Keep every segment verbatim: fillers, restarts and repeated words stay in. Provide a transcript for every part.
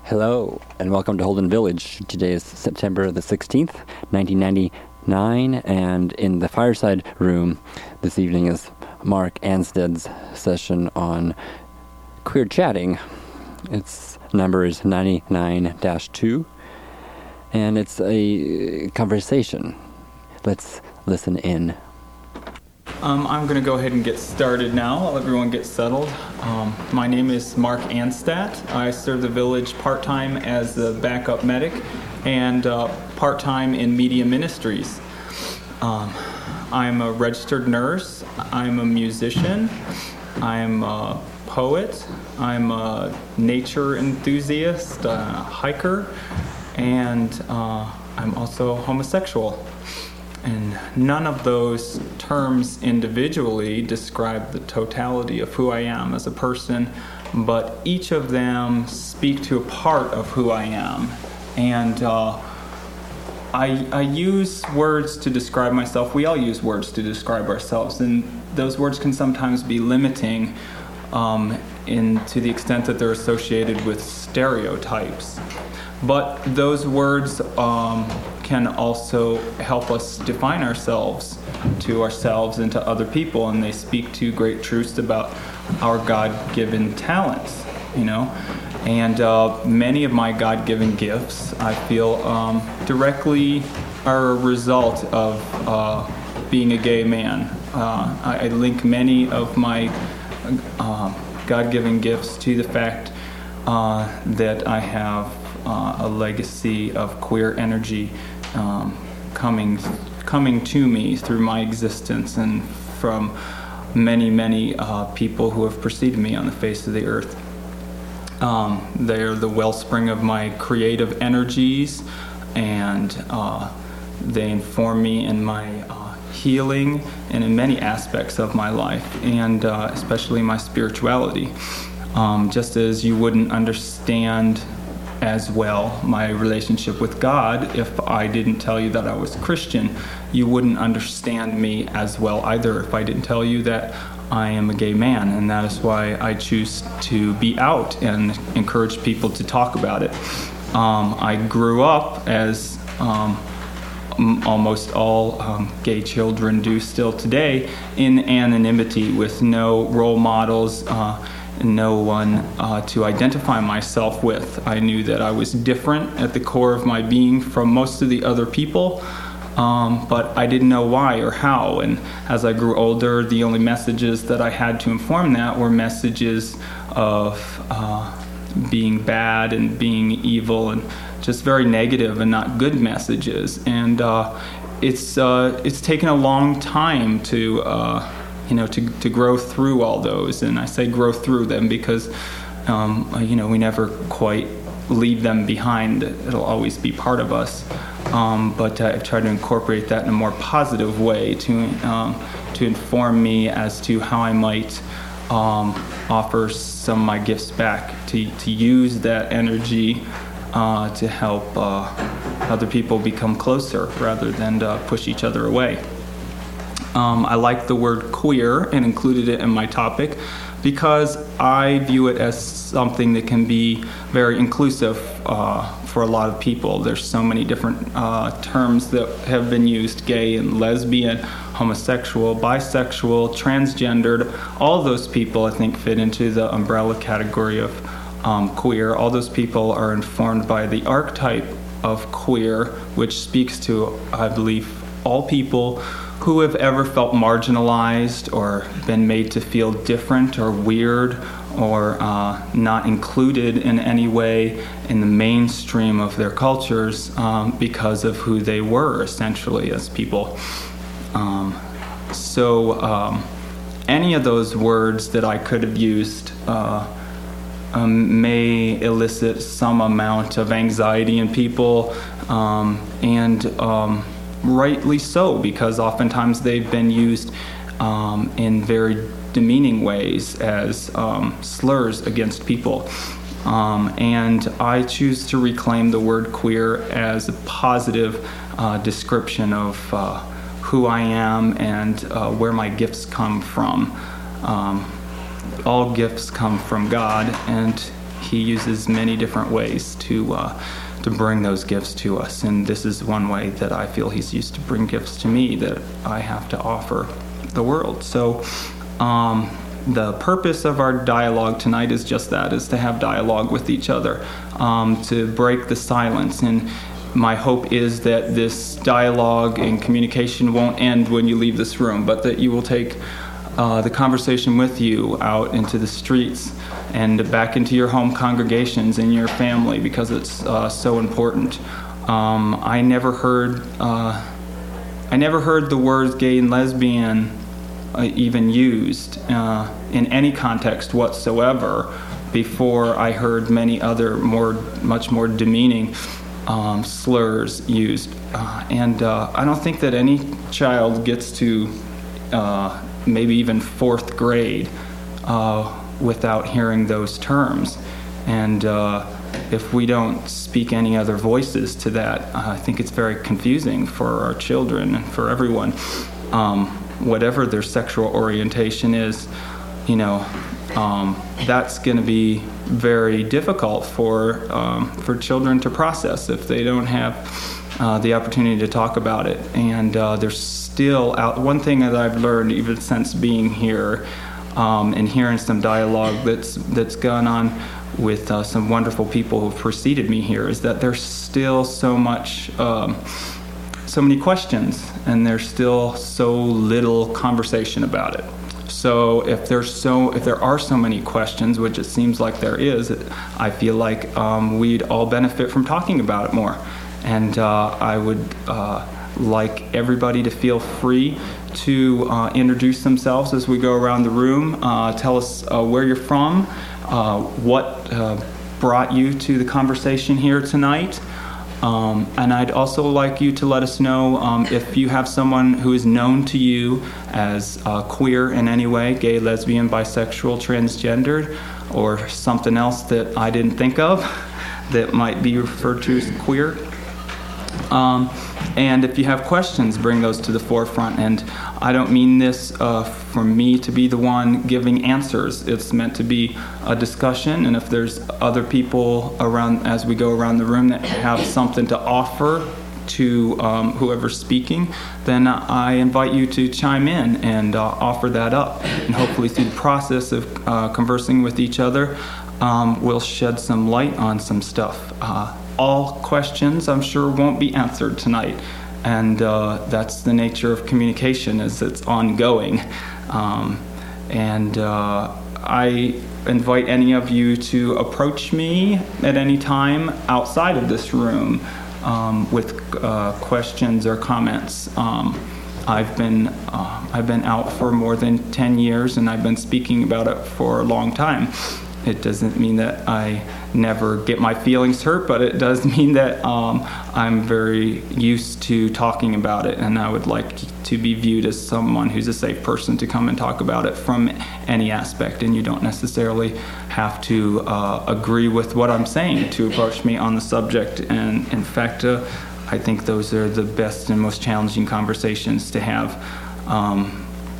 Hello, and welcome to Holden Village. Today is September the sixteenth, nineteen ninety-nine, and in the fireside room this evening is Mark Ansted's session on queer chatting. Its number is ninety-nine dash two, and it's a conversation. Let's listen in. Um, I'm going to go ahead and get started now. I'll let everyone get settled. Um, my name is Mark Anstad. I serve the village part-time as the backup medic and uh, part-time in media ministries. Um, I'm a registered nurse. I'm a musician. I'm a poet. I'm a nature enthusiast, a hiker, and uh, I'm also homosexual. And none of those terms individually describe the totality of who I am as a person, but each of them speak to a part of who I am. And uh, I, I use words to describe myself. We all use words to describe ourselves, and those words can sometimes be limiting um, in to the extent that they're associated with stereotypes. But those words um, can also help us define ourselves to ourselves and to other people, and they speak to great truths about our God-given talents, you know. And uh, many of my God-given gifts, I feel, um, directly are a result of uh, being a gay man. Uh, I, I link many of my uh, God-given gifts to the fact uh, that I have Uh, a legacy of queer energy um, coming coming to me through my existence and from many, many uh, people who have preceded me on the face of the earth. Um, they're the wellspring of my creative energies, and uh, they inform me in my uh, healing and in many aspects of my life, and uh, especially my spirituality. Um, just as you wouldn't understand as well my relationship with God if I didn't tell you that I was Christian, you wouldn't understand me as well either if I didn't tell you that I am a gay man, and that is why I choose to be out and encourage people to talk about it. Um, I grew up, as um, almost all um, gay children do still today, in anonymity with no role models, uh, no one uh, to identify myself with. I knew that I was different at the core of my being from most of the other people, um, but I didn't know why or how. And as I grew older, the only messages that I had to inform that were messages of uh, being bad and being evil and just very negative and not good messages. And uh, it's uh, it's taken a long time to uh, you know, to, to grow through all those. And I say grow through them because, um, you know, we never quite leave them behind. It'll always be part of us. Um, but I've tried to incorporate that in a more positive way to um, to inform me as to how I might um, offer some of my gifts back, to, to use that energy uh, to help uh, other people become closer rather than to push each other away. Um, I like the word queer and included it in my topic because I view it as something that can be very inclusive uh, for a lot of people. There's so many different uh, terms that have been used: gay and lesbian, homosexual, bisexual, transgendered. All those people, I think, fit into the umbrella category of um, queer. All those people are informed by the archetype of queer, which speaks to, I believe, all people who have ever felt marginalized or been made to feel different or weird or uh, not included in any way in the mainstream of their cultures um, because of who they were essentially as people. Um, so um, any of those words that I could have used uh, um, may elicit some amount of anxiety in people, um, and um, rightly so, because oftentimes they've been used um, in very demeaning ways as um, slurs against people. Um, and I choose to reclaim the word queer as a positive uh, description of uh, who I am and uh, where my gifts come from. Um, all gifts come from God, and he uses many different ways to uh, to bring those gifts to us. And this is one way that I feel he's used to bring gifts to me that I have to offer the world. So um, the purpose of our dialogue tonight is just that, is to have dialogue with each other, um, to break the silence. And my hope is that this dialogue and communication won't end when you leave this room, but that you will take uh, the conversation with you out into the streets and back into your home congregations and your family, because it's uh, so important. Um, I never heard uh, I never heard the words gay and lesbian uh, even used uh, in any context whatsoever before I heard many other more much more demeaning um, slurs used. Uh, and uh, I don't think that any child gets to uh, maybe even fourth grade uh, without hearing those terms. And uh, if we don't speak any other voices to that, uh, I think it's very confusing for our children and for everyone. Um, whatever their sexual orientation is, you know, um, that's going to be very difficult for um, for children to process if they don't have uh, the opportunity to talk about it. And uh, there's still out one thing that I've learned even since being here um, and hearing some dialogue that's that's gone on with uh, some wonderful people who've preceded me here, is that there's still so much, um, so many questions, and there's still so little conversation about it. So if there's so, if there are so many questions, which it seems like there is, I feel like um, we'd all benefit from talking about it more. And uh, I would uh, like everybody to feel free to uh, introduce themselves as we go around the room. Uh, tell us uh, where you're from, uh, what uh, brought you to the conversation here tonight. Um, and I'd also like you to let us know um, if you have someone who is known to you as uh, queer in any way, gay, lesbian, bisexual, transgendered, or something else that I didn't think of that might be referred to as queer. Um, and if you have questions, bring those to the forefront. And I don't mean this uh, for me to be the one giving answers. It's meant to be a discussion. And if there's other people around as we go around the room that have something to offer to um, whoever's speaking, then I invite you to chime in and uh, offer that up. And hopefully through the process of uh, conversing with each other, um, we'll shed some light on some stuff. Uh, all questions, I'm sure, won't be answered tonight. And uh, that's the nature of communication, is it's ongoing. Um, and uh, I invite any of you to approach me at any time outside of this room um, with uh, questions or comments. Um, I've been uh, I've been out for more than ten years, and I've been speaking about it for a long time. It doesn't mean that I never get my feelings hurt, but it does mean that um, I'm very used to talking about it, and I would like to be viewed as someone who's a safe person to come and talk about it from any aspect. And you don't necessarily have to uh, agree with what I'm saying to approach me on the subject. And in fact, uh, I think those are the best and most challenging conversations to have. Um,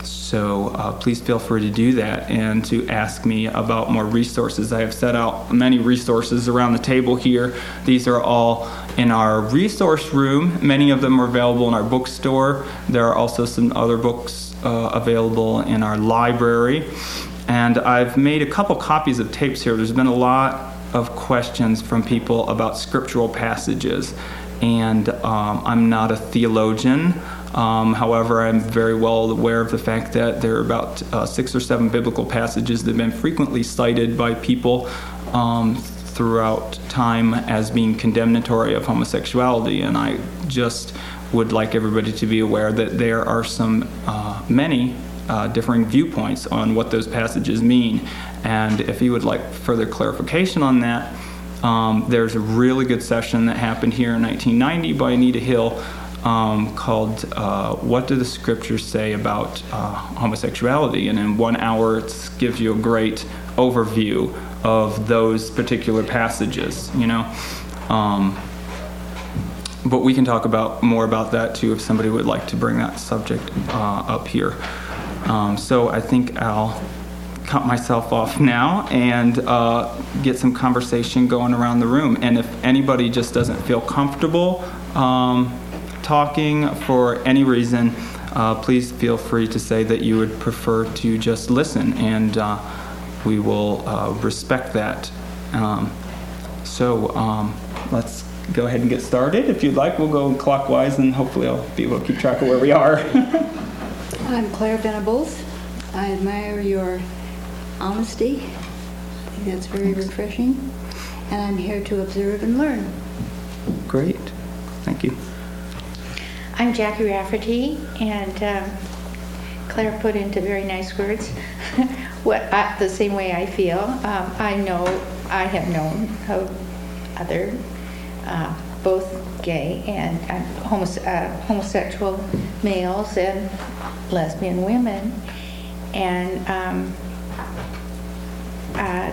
So uh, please feel free to do that and to ask me about more resources. I have set out many resources around the table here. These are all in our resource room. Many of them are available in our bookstore. There are also some other books uh, available in our library. And I've made a couple copies of tapes here. There's been a lot of questions from people about scriptural passages. And um, I'm not a theologian. Um, however, I'm very well aware of the fact that there are about uh, six or seven biblical passages that have been frequently cited by people um, throughout time as being condemnatory of homosexuality. And I just would like everybody to be aware that there are some uh, many uh, differing viewpoints on what those passages mean. And if you would like further clarification on that, um, there's a really good session that happened here in nineteen ninety by Anita Hill Um, called uh, What Do the Scriptures Say About uh, Homosexuality? And in one hour it gives you a great overview of those particular passages, you know. Um, but we can talk about more about that too if somebody would like to bring that subject uh, up here. Um, so I think I'll cut myself off now and uh, get some conversation going around the room. And if anybody just doesn't feel comfortable um, talking for any reason, uh, please feel free to say that you would prefer to just listen, and uh, we will uh, respect that. Um, so um, let's go ahead and get started. If you'd like, we'll go clockwise, and hopefully I'll be able to keep track of where we are. I'm Claire Venables. I admire your honesty. I think that's very Thanks. refreshing. And I'm here to observe and learn. Great. Thank you. I'm Jackie Rafferty, and um, Claire put into very nice words what I, the same way I feel. Um, I know, I have known of other, uh, both gay and uh, homos- uh, homosexual males and lesbian women, and um, uh,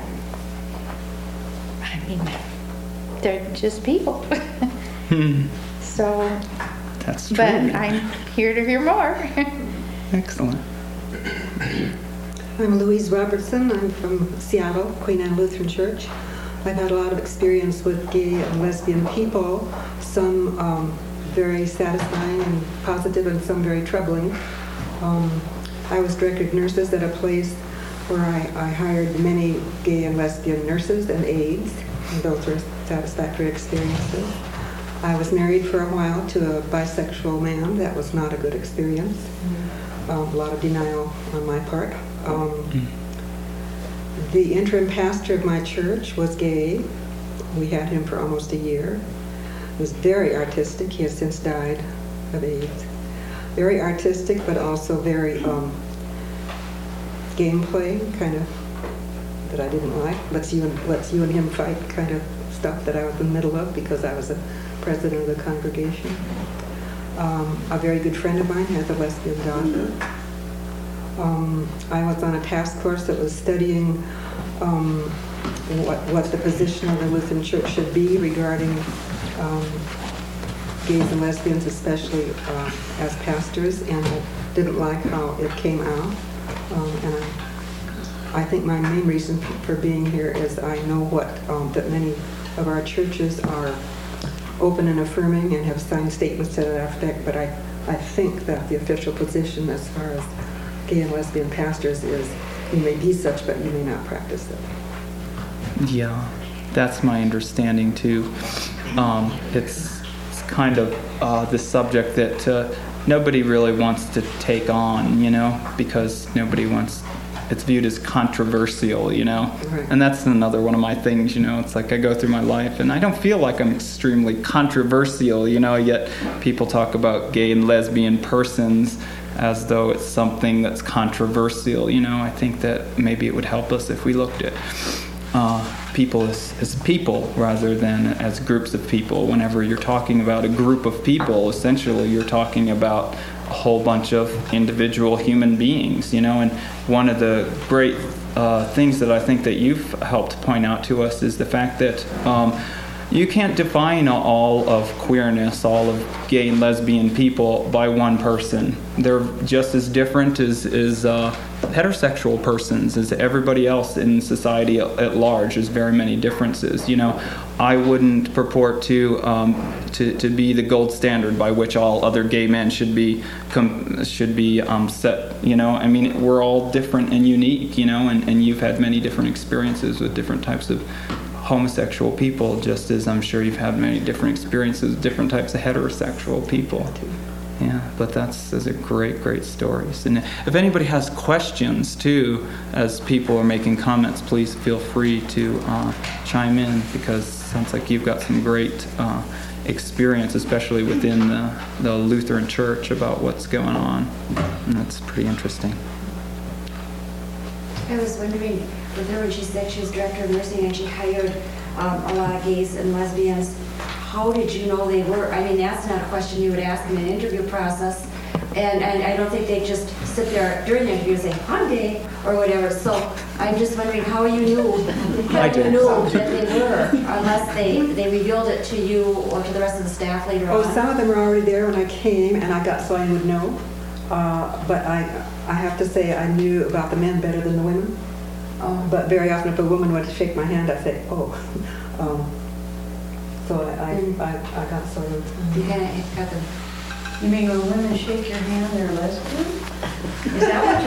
I mean, they're just people. So. That's true. But I'm here to hear more. Excellent. I'm Louise Robertson. I'm from Seattle, Queen Anne Lutheran Church. I've had a lot of experience with gay and lesbian people, some um, very satisfying and positive, and some very troubling. Um, I was director of nurses at a place where I, I hired many gay and lesbian nurses and aides, and those were satisfactory experiences. I was married for a while to a bisexual man. That was not a good experience. Mm-hmm. Um, a lot of denial on my part. Um, mm-hmm. The interim pastor of my church was gay. We had him for almost a year. He was very artistic. He has since died of AIDS. Very artistic, but also very um, gameplay, kind of, that I didn't like. Let's you and let's you and him fight kind of stuff that I was in the middle of because I was a president of the congregation. Um, a very good friend of mine has a lesbian daughter. Um, I was on a task force that was studying um, what, what the position of the Lutheran Church should be regarding um, gays and lesbians, especially uh, as pastors, and I didn't like how it came out. Um, and I, I think my main reason for being here is I know what um, that many of our churches are open and affirming and have signed statements to that effect, but I, I think that the official position as far as gay and lesbian pastors is you may be such, but you may not practice it. Yeah, that's my understanding too. Um, it's, it's kind of uh, the subject that uh, nobody really wants to take on, you know, because nobody wants, it's viewed as controversial, you know. Right. And that's another one of my things, you know. It's like I go through my life and I don't feel like I'm extremely controversial, you know, yet people talk about gay and lesbian persons as though it's something that's controversial, you know. I think that maybe it would help us if we looked at uh, people as, as people rather than as groups of people. Whenever you're talking about a group of people, essentially you're talking about a whole bunch of individual human beings, you know. And one of the great uh, things that I think that you've helped point out to us is the fact that um, you can't define all of queerness, all of gay and lesbian people by one person. They're just as different as, as uh, heterosexual persons, as everybody else in society at, at large. There's very many differences. You know, I wouldn't purport to um, to to be the gold standard by which all other gay men should be com- should be um, set. You know, I mean, we're all different and unique. You know, and, and you've had many different experiences with different types of homosexual people, just as I'm sure you've had many different experiences with different types of heterosexual people. Yeah, but that's those are great, great stories. And if anybody has questions too, as people are making comments, please feel free to uh, chime in, because it sounds like you've got some great uh, experience, especially within the, the Lutheran Church, about what's going on. And that's pretty interesting. I was wondering, with her when she said she was director of nursing and she hired um, a lot of gays and lesbians, how did you know they were? I mean, that's not a question you would ask in an interview process. And, and I don't think they just sit there during the interview and say, I'm gay, or whatever. So I'm just wondering how you knew, how you knew that they were, unless they, they revealed it to you or to the rest of the staff later oh, on. Oh, some of them were already there when I came, and I got so I would know. Uh, but I, I have to say I knew about the men better than the women. Oh. But very often if a woman would shake my hand, I say, oh. Um, so I, I, I, I got sort of... You kind of got the... You mean when women shake your hand, they're lesbian? Is that what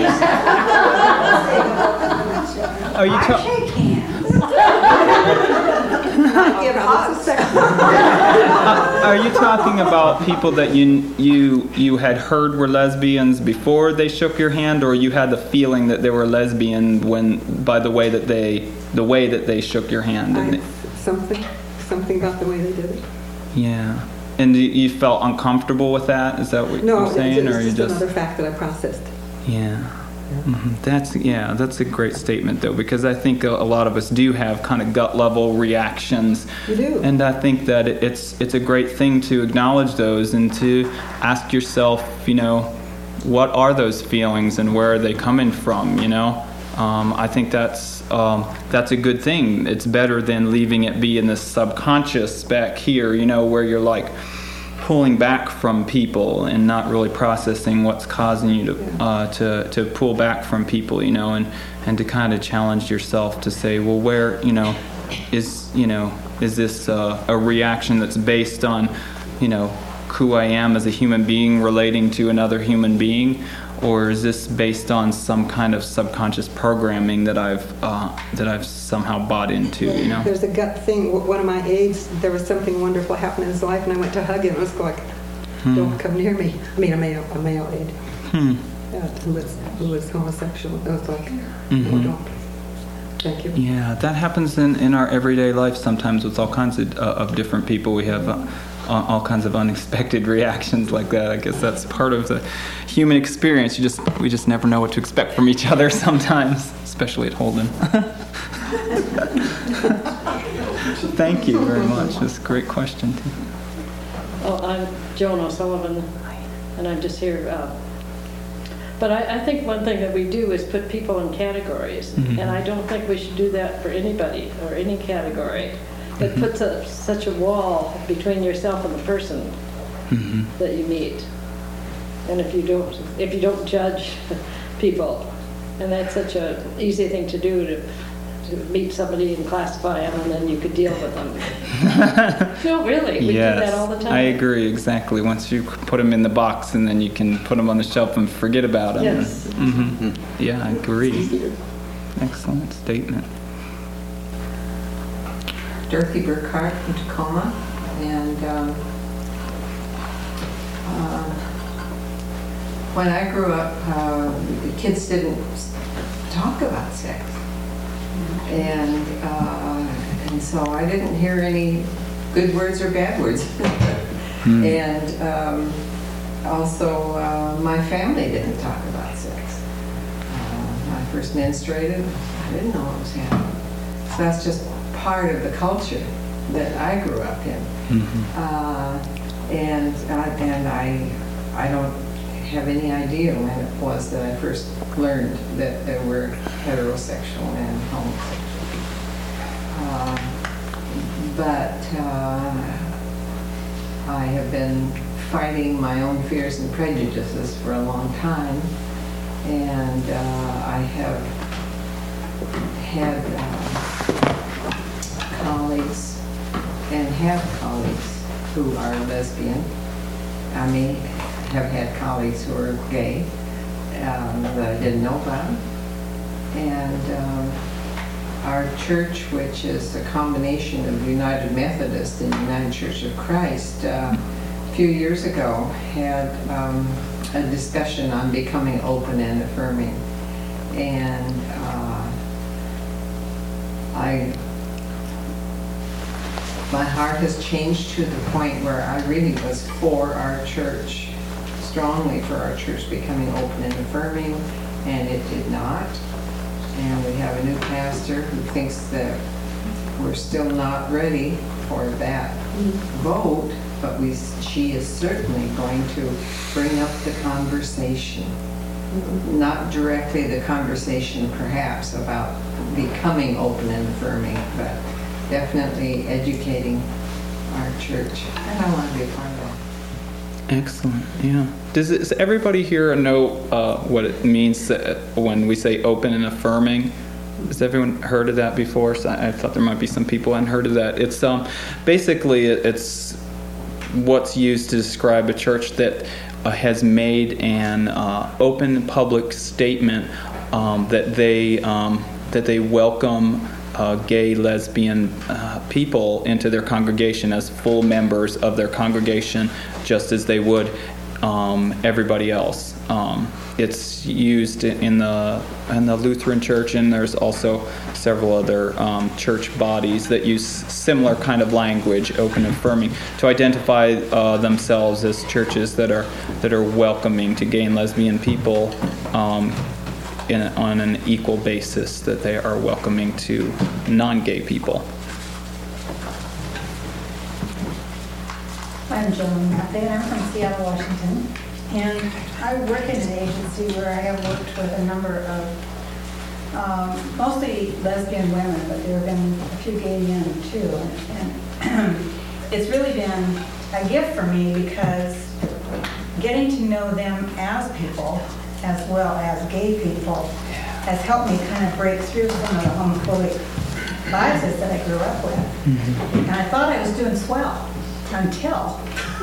you said? Are you I ta- shake hands. Give hugs. Are you talking about people that you you you had heard were lesbians before they shook your hand, or you had the feeling that they were lesbian when by the way that they the way that they shook your hand? And I, something, something about the way they did it. yeah. And you- you felt uncomfortable with that? Is that what No, you're it's, saying, it's or you just, just? another fact that I processed. Yeah. hmm That's yeah. That's a great statement, though, because I think a, a lot of us do have kind of gut level reactions, You do. and I think that it, it's it's a great thing to acknowledge those and to ask yourself, you know, what are those feelings and where are they coming from? You know, um, I think that's um, that's a good thing. It's better than leaving it be in the subconscious back here, you know, where you're like pulling back from people and not really processing what's causing you to uh, to to pull back from people, you know, and and to kind of challenge yourself to say, well, where, you know, is you know is this uh, a reaction that's based on, you know, who I am as a human being relating to another human being, or is this based on some kind of subconscious programming that I've uh, that I've somehow bought into, you know? There's a gut thing. W- One of my aides, there was something wonderful happening in his life, and I went to hug him. It was like, don't come near me. I mean, a male, a male aide Hmm. uh, who was who was homosexual. It was like, Mhm. oh, don't. Thank you. Yeah, that happens in, in our everyday life sometimes with all kinds of, uh, of different people. We have uh, all all kinds of unexpected reactions like that. I guess that's part of the human experience. You just we just never know what to expect from each other sometimes, especially at Holden. Thank you very much. That's a great question too. Oh, I'm Joan O'Sullivan, and I'm just here. Uh, but I, I think one thing that we do is put people in categories, Mhm. and I don't think we should do that for anybody or any category. It Mhm. puts a, such a wall between yourself and the person hmm that you meet. And if you don't, if you don't judge people, and that's such a easy thing to do to. To meet somebody and classify them, and then you could deal with them. No, really, we yes, do that all the time. I agree exactly. Once you put them in the box, and then you can put them on the shelf and forget about them. Yes. hmm Yeah, I agree. Excellent statement. Dorothy Burkhart from Tacoma, and um, uh, when I grew up, uh, the kids didn't talk about sex, and uh, and so I didn't hear any good words or bad words, Hmm. and um, also uh, my family didn't talk about sex. Uh, when I first menstruated, I didn't know what was happening. So that's just part of the culture that I grew up in, Mhm. uh, and uh, and I I don't have any idea when it was that I first learned that there were heterosexual and homosexual. Uh, but uh, I have been fighting my own fears and prejudices for a long time, and uh, I have had uh, colleagues and have colleagues who are lesbian. I mean, have had colleagues who are gay um, that I didn't know about. And um, our church, which is a combination of United Methodist and United Church of Christ, uh, a few years ago had um, a discussion on becoming open and affirming. And uh, I, my heart has changed to the point where I really was for our church, strongly for our church becoming open and affirming, and it did not. And we have a new pastor who thinks that we're still not ready for that vote, but we, she is certainly going to bring up the conversation. Not directly the conversation perhaps about becoming open and affirming, but definitely educating our church. And I want to be a part of that. Excellent. Yeah. Does, it, does everybody here know uh, what it means that when we say open and affirming? has everyone heard of that before? So I, I thought there might be some people who hadn't heard of that. It's um, basically it, it's what's used to describe a church that uh, has made an uh, open public statement um, that they um, that they welcome uh, gay, lesbian uh, people into their congregation as full members of their congregation, just as they would um, everybody else. Um, it's used in the in the Lutheran Church, and there's also several other um, church bodies that use similar kind of language, open and affirming, to identify uh, themselves as churches that are that are welcoming to gay and lesbian people um, in, on an equal basis that they are welcoming to non-gay people. I'm Joan Mathey, and I'm from Seattle, Washington. And I work in an agency where I have worked with a number of um, mostly lesbian women, but there have been a few gay men too. And, and it's really been a gift for me because getting to know them as people as well as gay people has helped me kind of break through some of the homophobic biases that I grew up with. Mm-hmm. And I thought I was doing swell until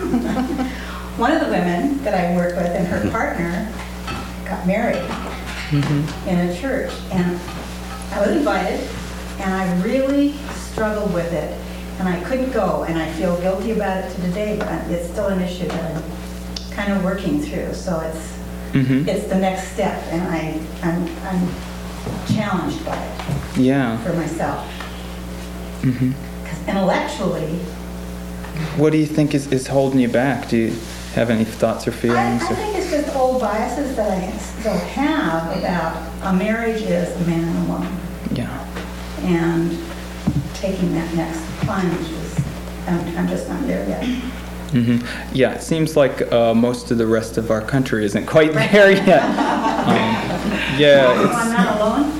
one of the women that I work with and her partner got married mm-hmm. in a church. And I was invited, and I really struggled with it. And I couldn't go, and I feel guilty about it to today, but it's still an issue that I'm kind of working through. So it's mm-hmm. it's the next step, and I, I'm, I'm challenged by it yeah. for myself. Because mm-hmm. intellectually... What do you think is, is holding you back? Do you have any thoughts or feelings? I, I or? think it's just old biases that I still have about a marriage is a man and a woman. Yeah. And taking that next plunge is, I'm, I'm just not there yet. Mm-hmm. Yeah, it seems like uh, most of the rest of our country isn't quite there yet. Um, yeah, oh, it's, I'm not alone.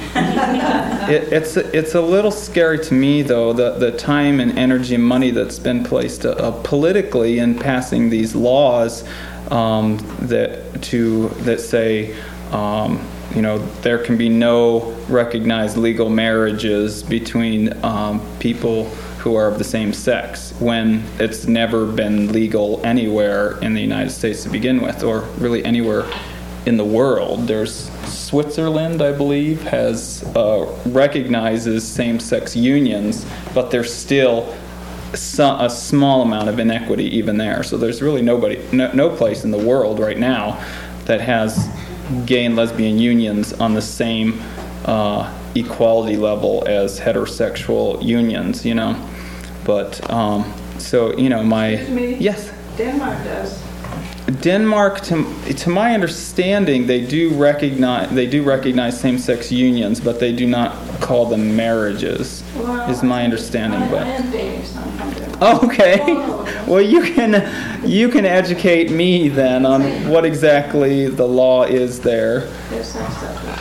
it, it's it's a little scary to me, though, the the time and energy and money that's been placed uh, politically in passing these laws um, that to that say. Um, You know, there can be no recognized legal marriages between um, people who are of the same sex when it's never been legal anywhere in the United States to begin with, or really anywhere in the world. There's Switzerland, I believe, has uh, recognizes same-sex unions, but there's still so, a small amount of inequity even there. So there's really nobody, no, no place in the world right now that has gay and lesbian unions on the same uh, equality level as heterosexual unions, you know. But um, so you know, my Excuse me? yes, Denmark does. Denmark, to to my understanding, they do recognize they do recognize same-sex unions, but they do not call them marriages. Well, is my understanding. I, but I am Danish, so I'm from Denmark. oh, okay. Well, you can you can educate me then on what exactly the law is there. Yes, accepted.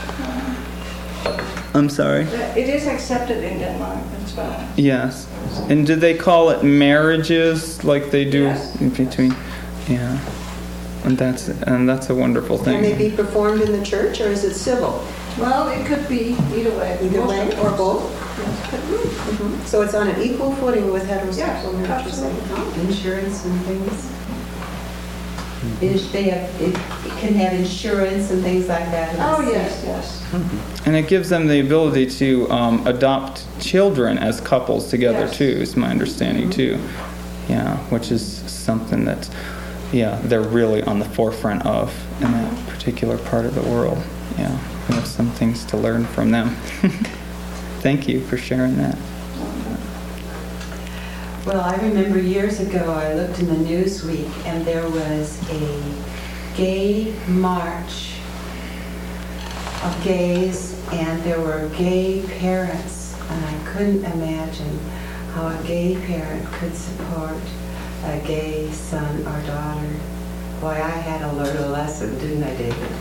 I'm sorry. It is accepted in Denmark as well. Yes. And do they call it marriages like they do Yes. in between? Yeah. And that's and that's a wonderful thing. Can they be performed in the church, or is it civil? Well, it could be either way. Either way, or both? Yes. Mm-hmm. So it's on an equal footing with heterosexual Yes, marriages. absolutely. Insurance and things. Is they have, it can have insurance and things like that. Oh, yes, yes. And it gives them the ability to um, adopt children as couples together Yes. too, is my understanding too. Yeah, which is something that, yeah, they're really on the forefront of in that particular part of the world. Yeah, we have some things to learn from them. Thank you for sharing that. Well, I remember years ago, I looked in the Newsweek, and there was a gay march of gays, and there were gay parents, and I couldn't imagine how a gay parent could support a gay son or daughter. Boy, I had to learn a lesson, didn't I, David?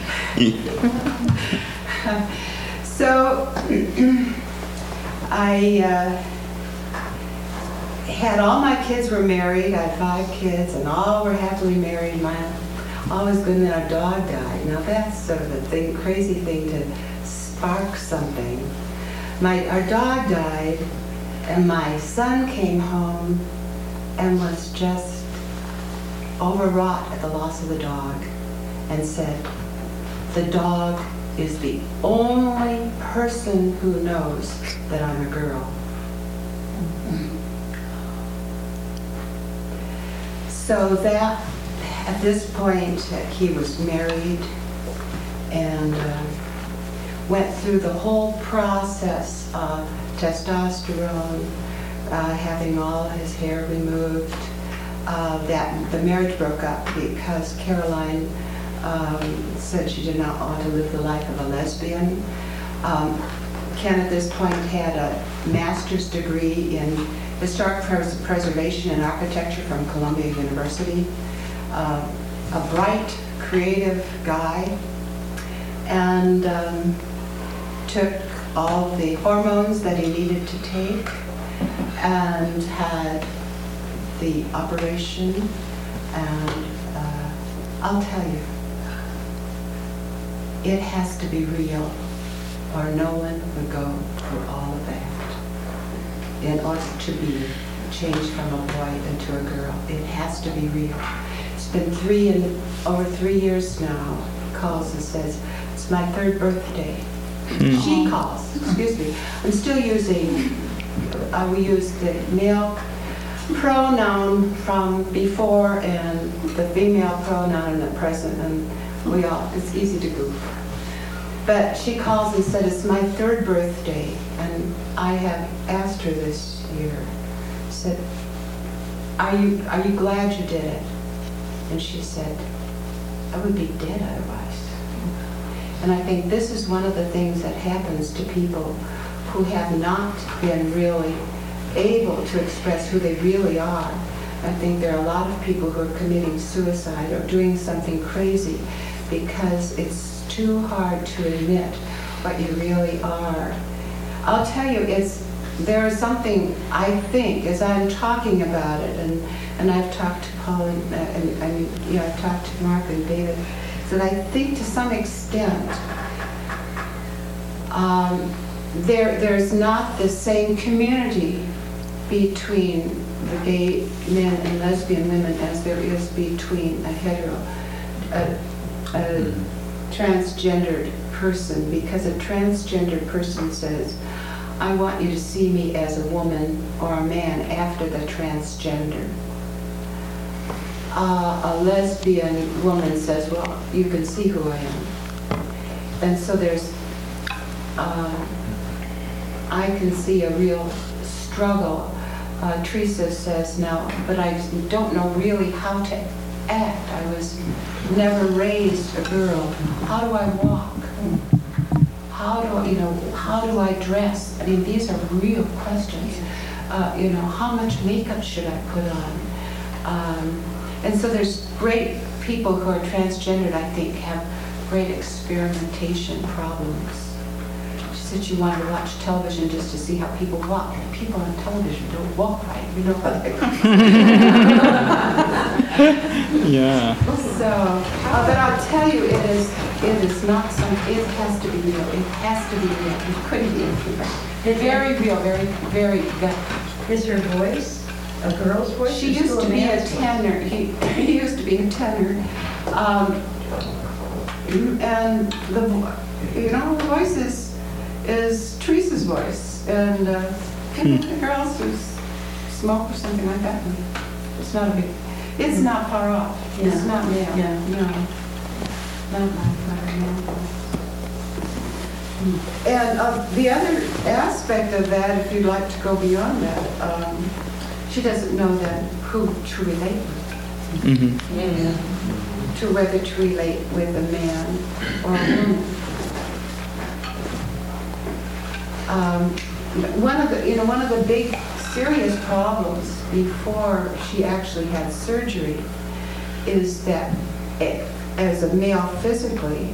So, I uh, had all my kids were married. I had five kids, and all were happily married. My all was good, and then our dog died. Now that's sort of a thing, crazy thing to spark something. My, our dog died, and my son came home and was just overwrought at the loss of the dog and said, the dog is the only person who knows that I'm a girl. So that, at this point, he was married and uh, went through the whole process of testosterone, uh, having all his hair removed. Uh, that the marriage broke up because Caroline um, said she did not want to live the life of a lesbian. Um, Ken at this point had a master's degree in historic pres preservation and architecture from Columbia University. Uh, a bright, creative guy, and um, took all the hormones that he needed to take and had the operation, and uh, I'll tell you, it has to be real or no one would go through all of that in order to be changed from a boy into a girl. It has to be real. It's been three and over three years now. He calls and says, it's my third birthday. Mm. She calls, excuse me. I'm still using, uh, we use the male pronoun from before and the female pronoun in the present, and we all, it's easy to goof. But she calls and said, it's my third birthday, and I have asked her this year, said, are you, are you glad you did it? And she said, I would be dead otherwise. And I think this is one of the things that happens to people who have not been really able to express who they really are. I think there are a lot of people who are committing suicide or doing something crazy because it's too hard to admit what you really are. I'll tell you, it's there is something, I think, as I'm talking about it, and, and I've talked to Paul, and, uh, and, and you know, I've talked to Mark and David, that I think to some extent, um, there there's not the same community between the gay men and lesbian women as there is between a hetero, a, a transgendered person, because a transgendered person says, I want you to see me as a woman or a man after the transgender. Uh, a lesbian woman says, well, you can see who I am. And so there's, uh, I can see a real struggle. Uh, Teresa says now, but I don't know really how to act. I was never raised a girl. How do I walk? How do I, you know, how do I dress? I mean, these are real questions. Uh, you know, how much makeup should I put on? Um, and so there's great people who are transgendered, I think, have great experimentation problems. She said she wanted to watch television just to see how people walk. And people on television don't walk right, you know. Yeah. So, uh, but I'll tell you, it is, it is not some, it has to be real. It has to be real. It couldn't be. Very real, very, very good. Is her voice a girl's voice? She used to be a tenor. He, he used to be a tenor. Um, and the, you know, the voice is, is Teresa's voice. And uh, hmm. girls who smoke or something like that, it's not a big, it's not far off. Yeah. It's not male. Yeah. No. Not my male. And uh, the other aspect of that, if you'd like to go beyond that, um, she doesn't know then who to relate with. Mm-hmm. Yeah. To whether to relate with a man or a woman. Um, one of the, you know, one of the big serious problems before she actually had surgery is that it, as a male physically,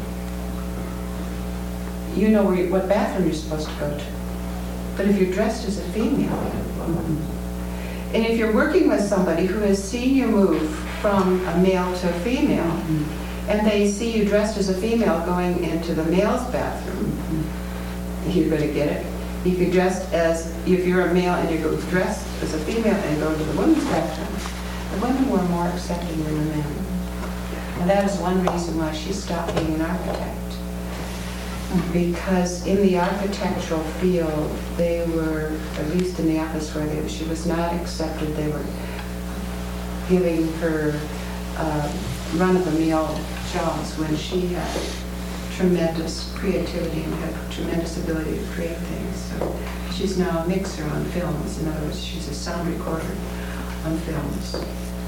you know where you, what bathroom you're supposed to go to. But if you're dressed as a female, mm-hmm. and if you're working with somebody who has seen you move from a male to a female, mm-hmm. and they see you dressed as a female going into the male's bathroom, mm-hmm. you're going to get it. You could dress as, if you're a male and you go dressed as a female and go to the women's bathroom, the women were more accepting than the men. And that is one reason why she stopped being an architect. Because in the architectural field, they were, at least in the office where they, she was not accepted. They were giving her uh, run-of-the-mill jobs when she had tremendous creativity and had tremendous ability to create things. So she's now a mixer on films. In other words, she's a sound recorder on films.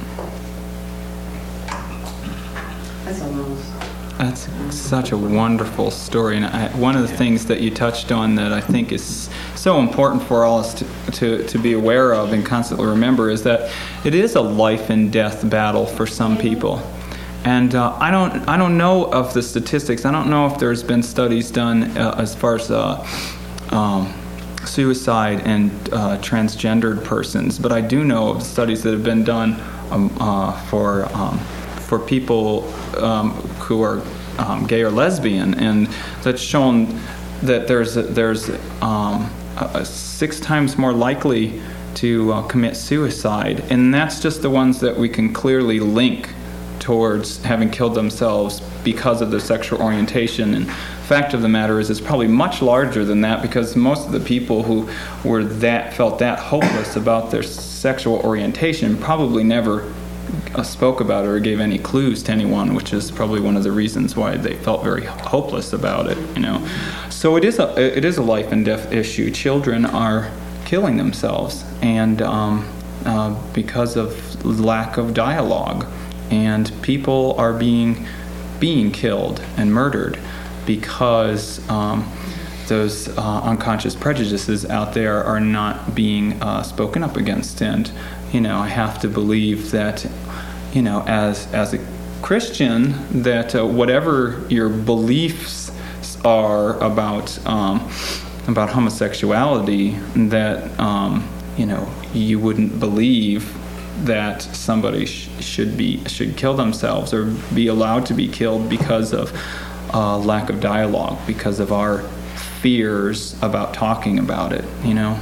That's almost. That's such a wonderful story, and I, one of the things that you touched on that I think is so important for all us to, to, to be aware of and constantly remember is that it is a life and death battle for some people. And uh, I don't I don't know of the statistics. I don't know if there's been studies done uh, as far as uh, um, suicide and uh, transgendered persons, but I do know of studies that have been done um, uh, for um, for people um, who are um, gay or lesbian, and that's shown that there's a, there's um, a, a six times more likely to uh, commit suicide, and that's just the ones that we can clearly link towards having killed themselves because of their sexual orientation. And fact of the matter is, it's probably much larger than that, because most of the people who were that felt that hopeless about their sexual orientation probably never uh, spoke about it or gave any clues to anyone, which is probably one of the reasons why they felt very hopeless about it. You know, so it is a it is a life and death issue. Children are killing themselves, and um, uh, because of lack of dialogue. And people are being being killed and murdered because um, those uh, unconscious prejudices out there are not being uh, spoken up against. And you know, I have to believe that, you know, as as a Christian, that uh, whatever your beliefs are about um, about homosexuality, that um, you know, you wouldn't believe that somebody sh- should be should kill themselves or be allowed to be killed because of uh, lack of dialogue, because of our fears about talking about it. You know.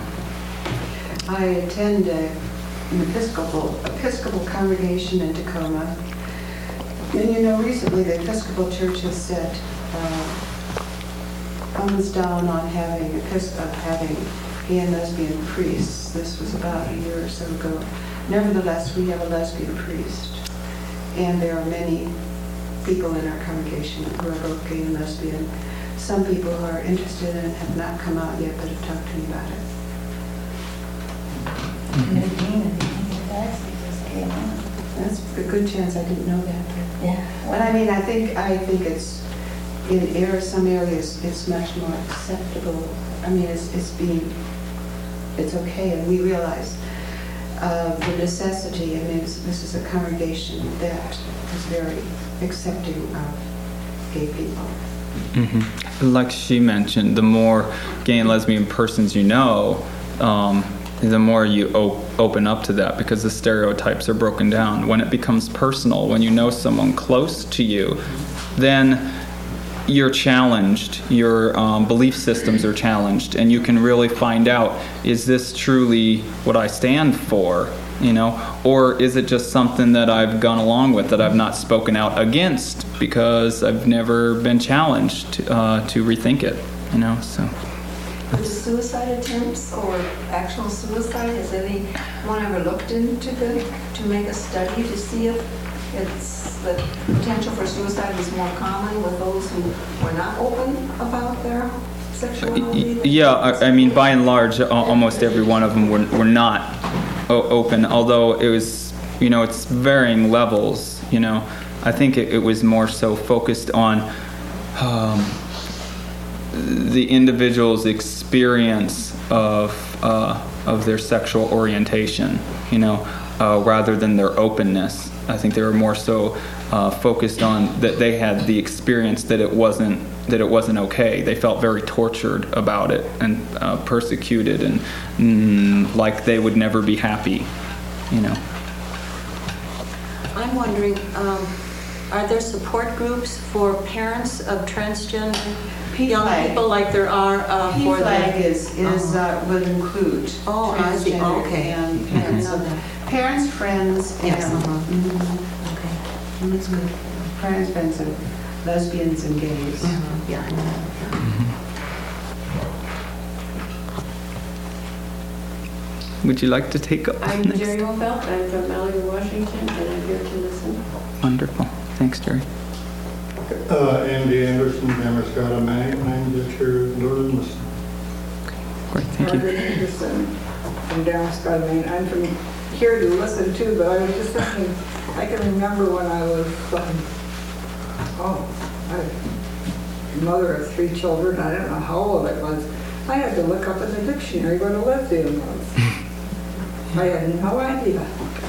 I attend a, an Episcopal Episcopal congregation in Tacoma, and you know, recently the Episcopal Church has said uh, thumbs down on having Epis- of having gay and lesbian priests. This was about a year or so ago. Nevertheless, we have a lesbian priest, and there are many people in our congregation who are both gay and lesbian. Some people who are interested and have not come out yet, but have talked to me about it. Mm-hmm. That's a good chance I didn't know that. Yeah. But I mean, I think I think it's in air, some areas it's much more acceptable. I mean, it's it's being it's okay, and we realize. Uh, the necessity, I mean, this, this is a congregation that is very accepting of gay people. Mm-hmm. Like she mentioned, the more gay and lesbian persons you know, um, the more you op- open up to that, because the stereotypes are broken down. When it becomes personal, when you know someone close to you, then you're challenged, your um, belief systems are challenged, and you can really find out, is this truly what I stand for, you know, or is it just something that I've gone along with, that I've not spoken out against because I've never been challenged uh, to rethink it, you know, so. The suicide attempts or actual suicide, has anyone ever looked into the, to make a study to see if it's the potential for suicide is more common with those who were not open about their sexuality? Yeah, I, I mean, by and large, almost every one of them were, were not o- open, although it was, you know, it's varying levels, you know. I think it, it was more so focused on um, the individual's experience of uh, of their sexual orientation, you know, uh, rather than their openness. I think they were more so uh, focused on that they had the experience that it wasn't that it wasn't okay. They felt very tortured about it and uh, persecuted, and mm, like they would never be happy, you know. I'm wondering, um, are there support groups for parents of transgender P-Flag. young people like there are uh, for the... P-Flag is, is, uh, would include Oh, I see. transgender Okay. and parents, Mhm. of- parents, friends, and, Yes, uh-huh. Mhm. Okay, well, that's good. friends, friends of lesbians and gays. Uh-huh. Yeah, I know. Would you like to take up I'm next? Jerry Hofeld, I'm from Mallory, Washington, and I'm here to listen. Wonderful. Thanks, Jerry. Uh, Andy Anderson, Damascotta, Maine. I'm just here to learn and listen. Great, thank you. Margaret Anderson from Damascotta, Maine. I'm from here to listen too, but I was just thinking, I can remember when I was, um, oh, I, mother of three children, I don't know how old I was. I had to look up in the dictionary what a lesbian was. I had no idea.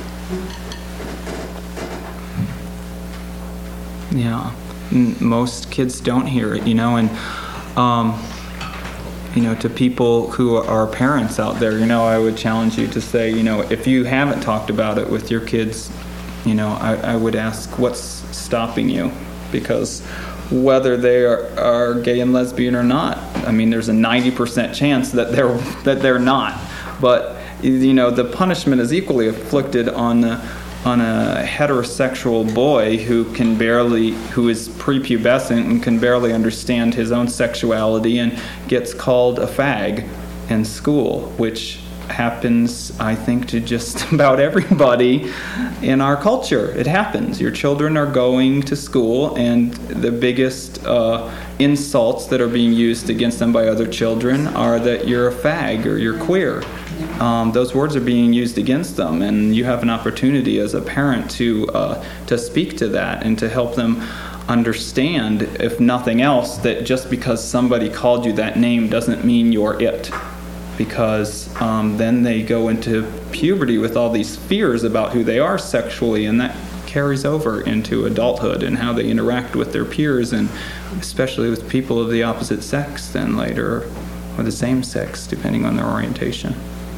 Yeah, M- most kids don't hear it, you know, and um, you know, to people who are parents out there, you know, I would challenge you to say, you know, if you haven't talked about it with your kids, you know, I, I would ask, what's stopping you? Because whether they are, are gay and lesbian or not, I mean, there's a ninety percent chance that they're that they're not. But you know, the punishment is equally inflicted on the on a heterosexual boy who can barely, who is prepubescent and can barely understand his own sexuality and gets called a fag in school, which happens, I think, to just about everybody in our culture. It happens. Your children are going to school, and the biggest uh, insults that are being used against them by other children are that you're a fag or you're queer. Um, those words are being used against them, and you have an opportunity as a parent to uh, to speak to that and to help them understand, if nothing else, that just because somebody called you that name doesn't mean you're it. Because um, then they go into puberty with all these fears about who they are sexually, and that carries over into adulthood and how they interact with their peers, and especially with people of the opposite sex then later, or the same sex, depending on their orientation.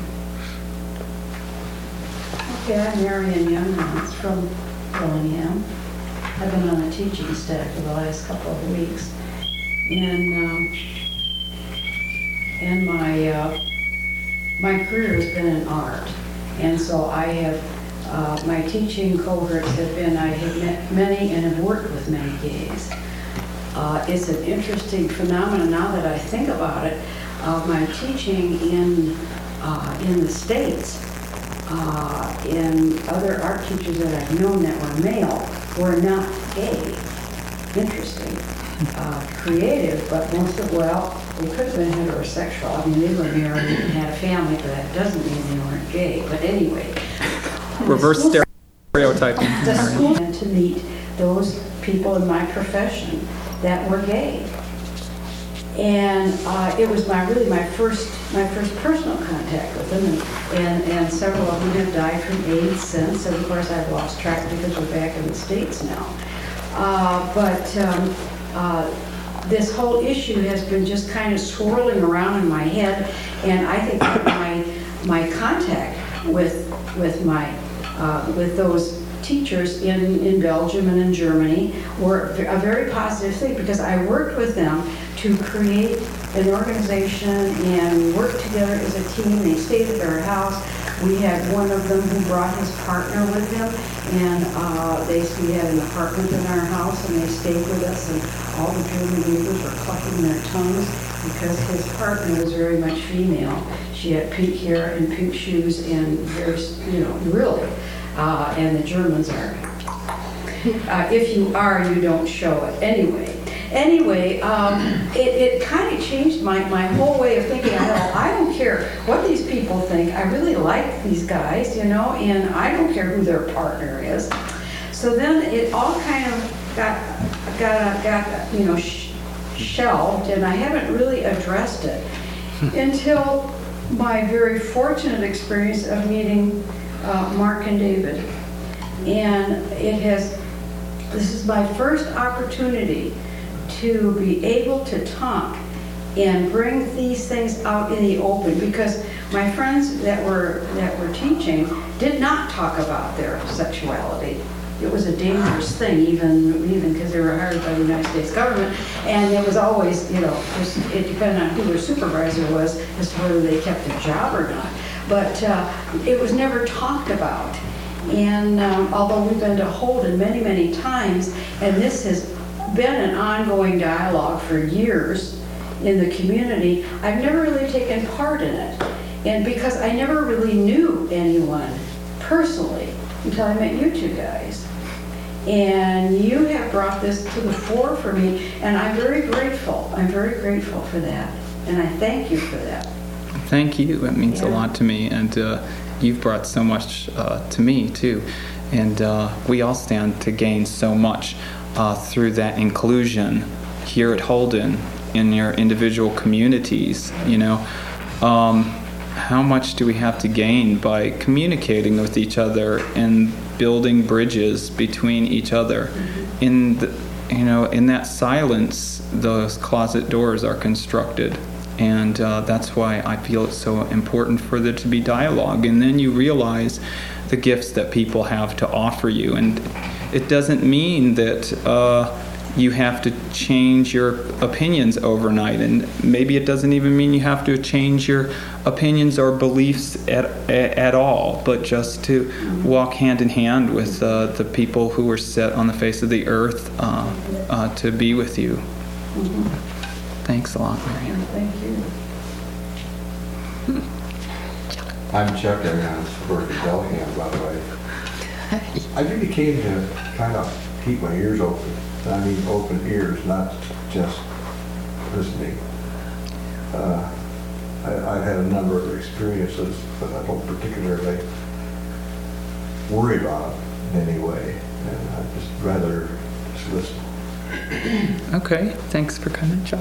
Okay, I'm Marion Young from Bellingham. I've been on the teaching staff for the last couple of weeks, and um, and my uh, my career has been in art, and so I have uh, my teaching cohorts have been I have met many and have worked with many gays. Uh, it's an interesting phenomenon now that I think about it. Uh, my teaching in uh, in the States. Uh, and other art teachers that I've known that were male were not gay. Interesting. Uh, creative, but most of, well, they could have been heterosexual. I mean, they were married and had a family, but that doesn't mean they weren't gay. But anyway. Reverse stereotyping. The school and to meet those people in my profession that were gay. And uh, it was my really my first my first personal contact with them, and, and, and several of them have died from AIDS since, and of course I've lost track because we're back in the States now. Uh, but um, uh, this whole issue has been just kind of swirling around in my head, and I think that my my contact with with my uh, with those teachers in, in Belgium and in Germany were a very positive thing, because I worked with them to create an organization, and we worked together as a team. They stayed at our house. We had one of them who brought his partner with him, and uh, they we had an apartment in our house, and they stayed with us, and all the German neighbors were clucking their tongues because his partner was very much female. She had pink hair and pink shoes and very, you know, really. Uh, and the Germans are, uh, if you are, you don't show it. Anyway, anyway, um, it, it kind of changed my, my whole way of thinking. I don't, I don't care what these people think. I really like these guys, you know, and I don't care who their partner is. So then it all kind of got, got, got you know, sh- shelved, and I haven't really addressed it until my very fortunate experience of meeting Uh, Mark and David. And it has, this is my first opportunity to be able to talk and bring these things out in the open, because my friends that were that were teaching did not talk about their sexuality. it was a dangerous thing, even even because they were hired by the United States government, and it was always, you know, just, it depended on who their supervisor was as to whether they kept their job or not. But uh, it was never talked about. And um, although we've been to Holden many, many times, and this has been an ongoing dialogue for years in the community, I've never really taken part in it. And because I never really knew anyone personally until I met you two guys. And you have brought this to the fore for me, and I'm very grateful. I'm very grateful for that. And I thank you for that. Thank you. It means Yeah. a lot to me. And uh, you've brought so much uh, to me, too. And uh, we all stand to gain so much uh, through that inclusion here at Holden in your individual communities, you know. Um, how much do we have to gain by communicating with each other and building bridges between each other? Mm-hmm. In the, you know, in that silence, those closet doors are constructed. And uh, that's why I feel it's so important for there to be dialogue. And then you realize the gifts that people have to offer you. And it doesn't mean that uh, you have to change your opinions overnight. And maybe it doesn't even mean you have to change your opinions or beliefs at, at, at all, but just to mm-hmm. walk hand in hand with uh, the people who were set on the face of the earth uh, uh, to be with you. Mm-hmm. Thanks a lot, Marianne. Thank you. I'm Chuck, and I'm working at Bellingham, by the way. I really came to kind of keep my ears open. I mean, open ears, not just listening. Uh, I, I've had a number of experiences that I don't particularly worry about in any way, and I'd just rather just listen. Okay, thanks for coming, Chuck.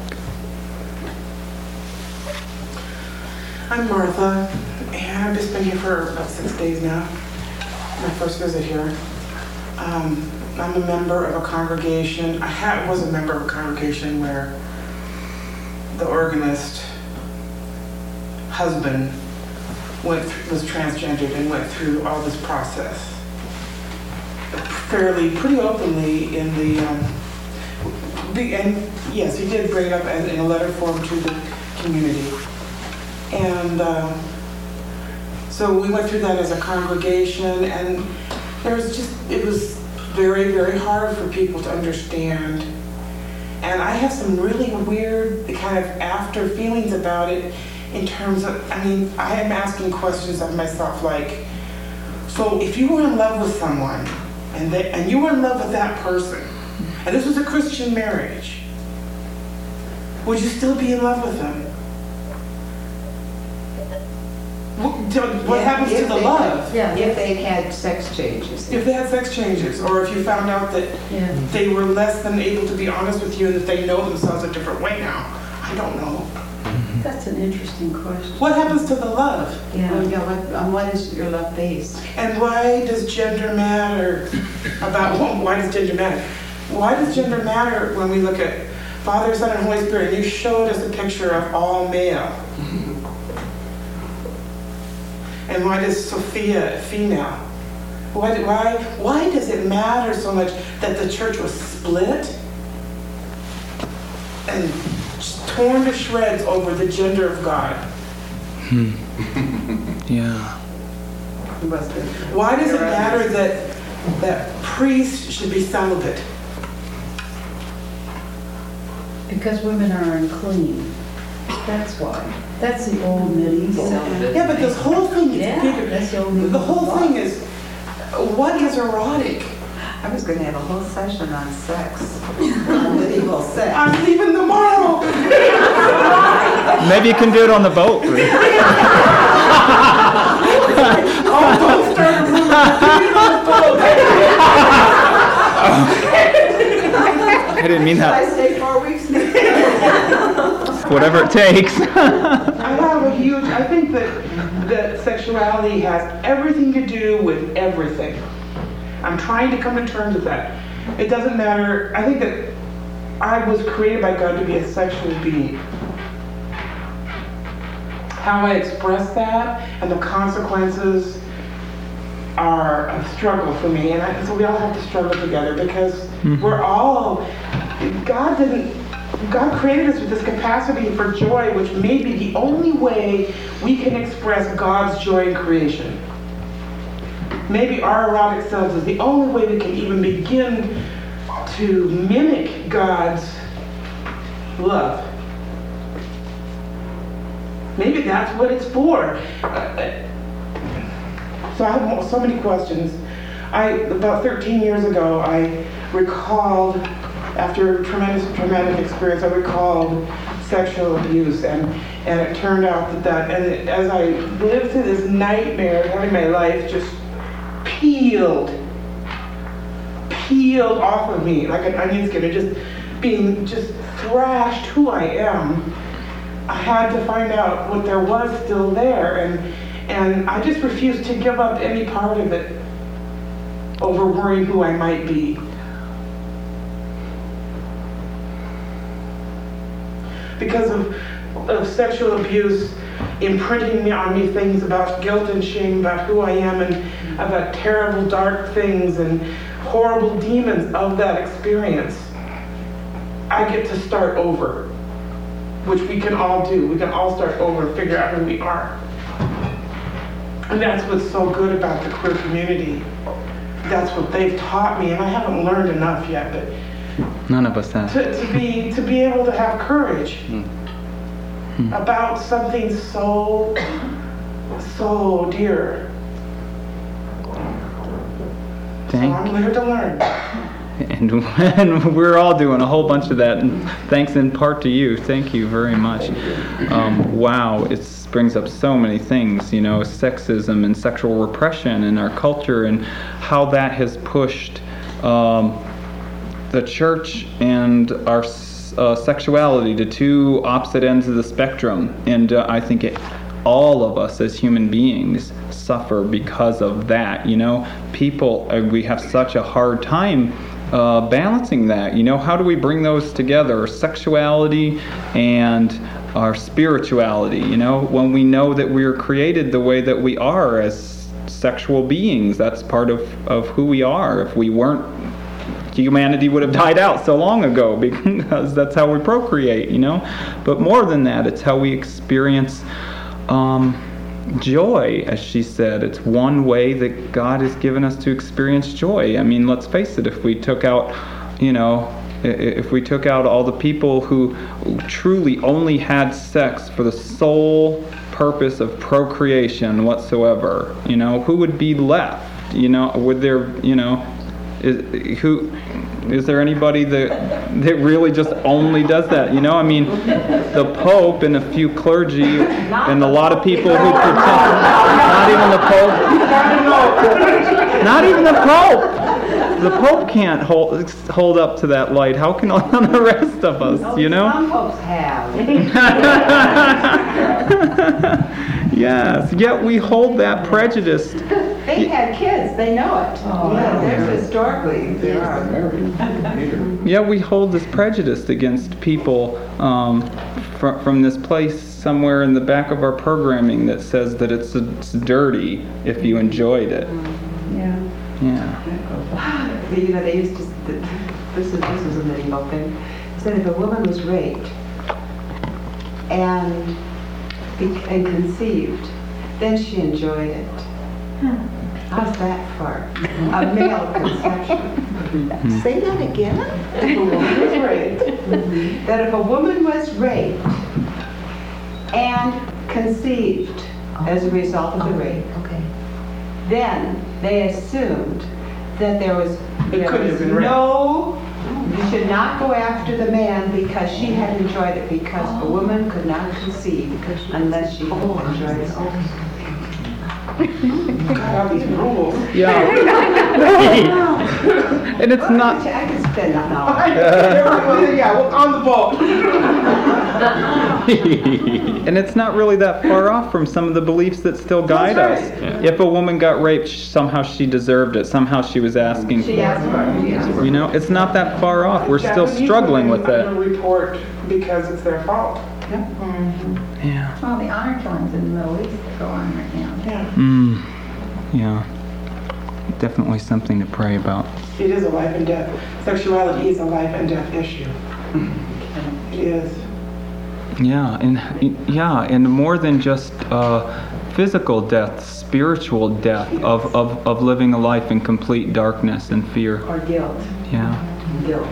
I'm Martha, and I've just been here for about six days now. My first visit here. Um, I'm a member of a congregation. I had, was a member of a congregation where the organist husband went through, was transgendered and went through all this process fairly, pretty openly in the. Um, the and yes, he did bring it up as, in a letter form to the community. And um, so we went through that as a congregation, and there was just, it was very, very hard for people to understand. And I have some really weird kind of after feelings about it in terms of, I mean, I am asking questions of myself like, so if you were in love with someone, and, they, and you were in love with that person, and this was a Christian marriage, would you still be in love with them? What, what Yeah, happens if to the they- love? Yeah, if they had sex changes. If they had sex changes, or if you found out that Yeah. they were less than able to be honest with you and that they know themselves a different way now. I don't know. That's an interesting question. What happens to the love? Yeah. Well, yeah, what, on what is your love based? And why does gender matter? About well, why does gender matter? Why does gender matter when we look at Father, Son, and Holy Spirit? You showed us a picture of all male. And why does Sophia female? Why, why, why does it matter so much that the church was split and just torn to shreds over the gender of God? Hmm. Yeah. Why does it matter that that priests should be celibate? Because women are unclean. That's why. That's the old medieval. Yeah, but this whole thing is Yeah, bigger. that's the old The medieval whole thought. thing is, what is erotic? I was going to have a whole session on sex, on medieval sex. I'm leaving tomorrow. Maybe you can do it on the boat. Ruth. Oh, don't start a rumor. I didn't mean I that. stay four weeks. Whatever it takes. I have a huge, I think that, that sexuality has everything to do with everything. I'm trying to come to terms with that. It doesn't matter. I think that I was created by God to be a sexual being. How I express that and the consequences are a struggle for me, and I, so we all have to struggle together because mm-hmm. we're all, God didn't, God created us with this capacity for joy, which may be the only way we can express God's joy in creation. Maybe our erotic selves is the only way we can even begin to mimic God's love. Maybe that's what it's for. Uh, so I have so many questions. I about thirteen years ago, I recalled, after a tremendous traumatic experience, I recalled sexual abuse, and and it turned out that that, and as I lived through this nightmare, having my life just peeled, peeled off of me like an onion skin, and just being just thrashed who I am, I had to find out what there was still there, and and I just refused to give up any part of it over worrying who I might be. Because of, of sexual abuse imprinting me on me things about guilt and shame about who I am, and about terrible dark things and horrible demons of that experience, I get to start over, which we can all do. We can all start over and figure out who we are. And that's what's so good about the queer community. That's what they've taught me, and I haven't learned enough yet, but none of us have. To, to be to be able to have courage mm. about something so so dear. Thank so I'm here to learn. And, and we're all doing a whole bunch of that, and thanks in part to you. Thank you very much. Um, wow, it brings up so many things, you know, sexism and sexual repression in our culture, and how that has pushed um, the church and our uh, sexuality to two opposite ends of the spectrum. And uh, I think it, all of us as human beings suffer because of that. You know, people, uh, we have such a hard time Uh, balancing that, you know, how do we bring those together, sexuality and our spirituality, you know, when we know that we are created the way that we are as sexual beings. That's part of, of who we are. If we weren't, humanity would have died out so long ago, because that's how we procreate, you know. But more than that, it's how we experience um, joy, as she said. It's one way that God has given us to experience joy. I mean, let's face it, if we took out, you know, if we took out all the people who truly only had sex for the sole purpose of procreation whatsoever, you know, who would be left? You know, would there, you know, is, who, is there anybody that that really just only does that? You know, I mean, the Pope and a few clergy and a lot of people who pretend, not even the Pope, not even the Pope. The Pope can't hold hold up to that light. How can all the rest of us, you know? Some popes have. Yes, yet we hold that prejudice. They had kids, they know it. Oh, yeah, there's historically, there are. Yeah, we hold this prejudice against people um, fr- from this place somewhere in the back of our programming that says that it's, it's dirty if you enjoyed it. Yeah. Yeah. You know, they used to, this is, this is a medieval thing, said if a woman was raped and, and conceived, then she enjoyed it. Hmm. How's that for a male conception? Say that again? If a woman was raped, that if a woman was raped and conceived as a result of the rape, okay, then they assumed that there was, there was no, you should not go after the man because she had enjoyed it, because a woman could not conceive unless she had enjoyed it. God, these rules. Yeah. And it's not. I can spend an hour. Yeah, well, on the ball. And it's not really that far off from some of the beliefs that still guide us. Yeah. If a woman got raped, somehow she deserved it. Somehow she was asking she for asked it. for it. You know, it's not that far off. We're still struggling with that. Report because it's their fault. Yep. Mm-hmm. Yeah. Well, the honor killings in the Middle East go on right now. Yeah. Mm. Yeah. definitely something to pray about. It is a life and death. Sexuality is a life and death issue. It is. Yeah, and yeah, and more than just uh, physical death, spiritual death of, of, of living a life in complete darkness and fear. Or guilt. Yeah. Guilt.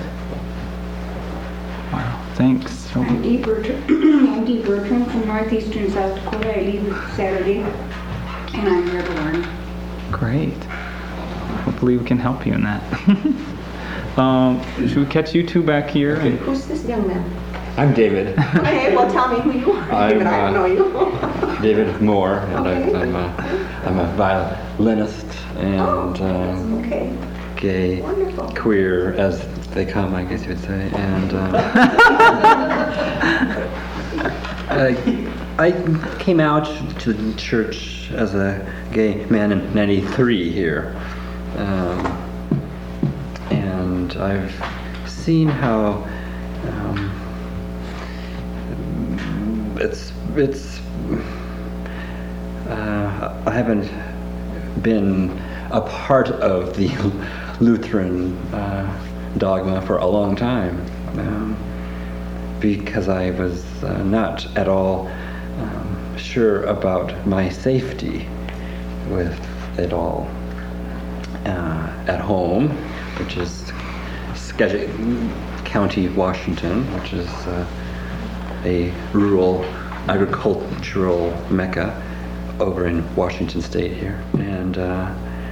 Wow. Thanks. I'm Dee Bertram. I'm Dee Bertram from northeastern South Dakota. I leave Saturday, and I'm here to learn. Great. Hopefully we can help you in that. um, should we catch you two back here? Okay. Who's this young man? I'm David. Okay, well, tell me who you are. I'm, David, I don't uh, know you. David Moore, and Okay. I, I'm, a, I'm a violinist and um, Okay. gay, Wonderful. queer as they come, I guess you would say. And um, I, I came out to the church as a gay man in ninety-three here. Um, and I've seen how um, it's, it's uh, I haven't been a part of the Lutheran uh, dogma for a long time um, because I was uh, not at all um, sure about my safety with it all uh, at home, which is Skagit County, Washington, which is uh, a rural agricultural mecca over in Washington State here, and uh,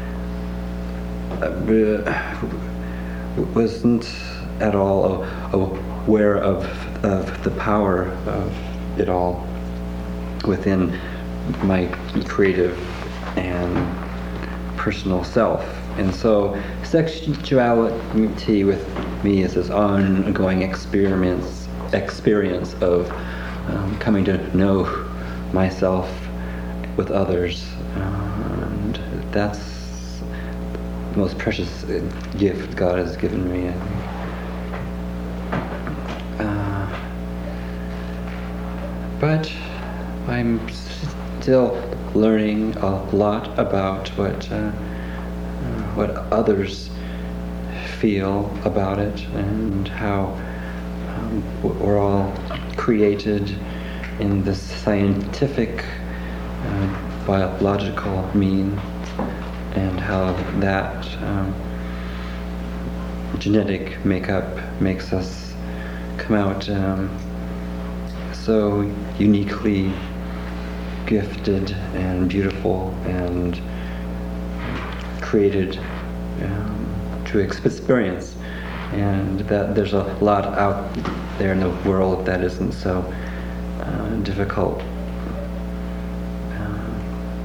wasn't at all aware of, of the power of it all within my creative and personal self. And so sexuality with me is this ongoing experience, experience of um, coming to know myself with others. And that's the most precious gift God has given me, I think. Uh, but I'm still learning a lot about what uh, what others feel about it, and how um, we're all created in this scientific, uh, biological means, and how that um, genetic makeup makes us come out um, so uniquely gifted and beautiful and created um, to experience, and that there's a lot out there in the world that isn't so uh, difficult. Uh,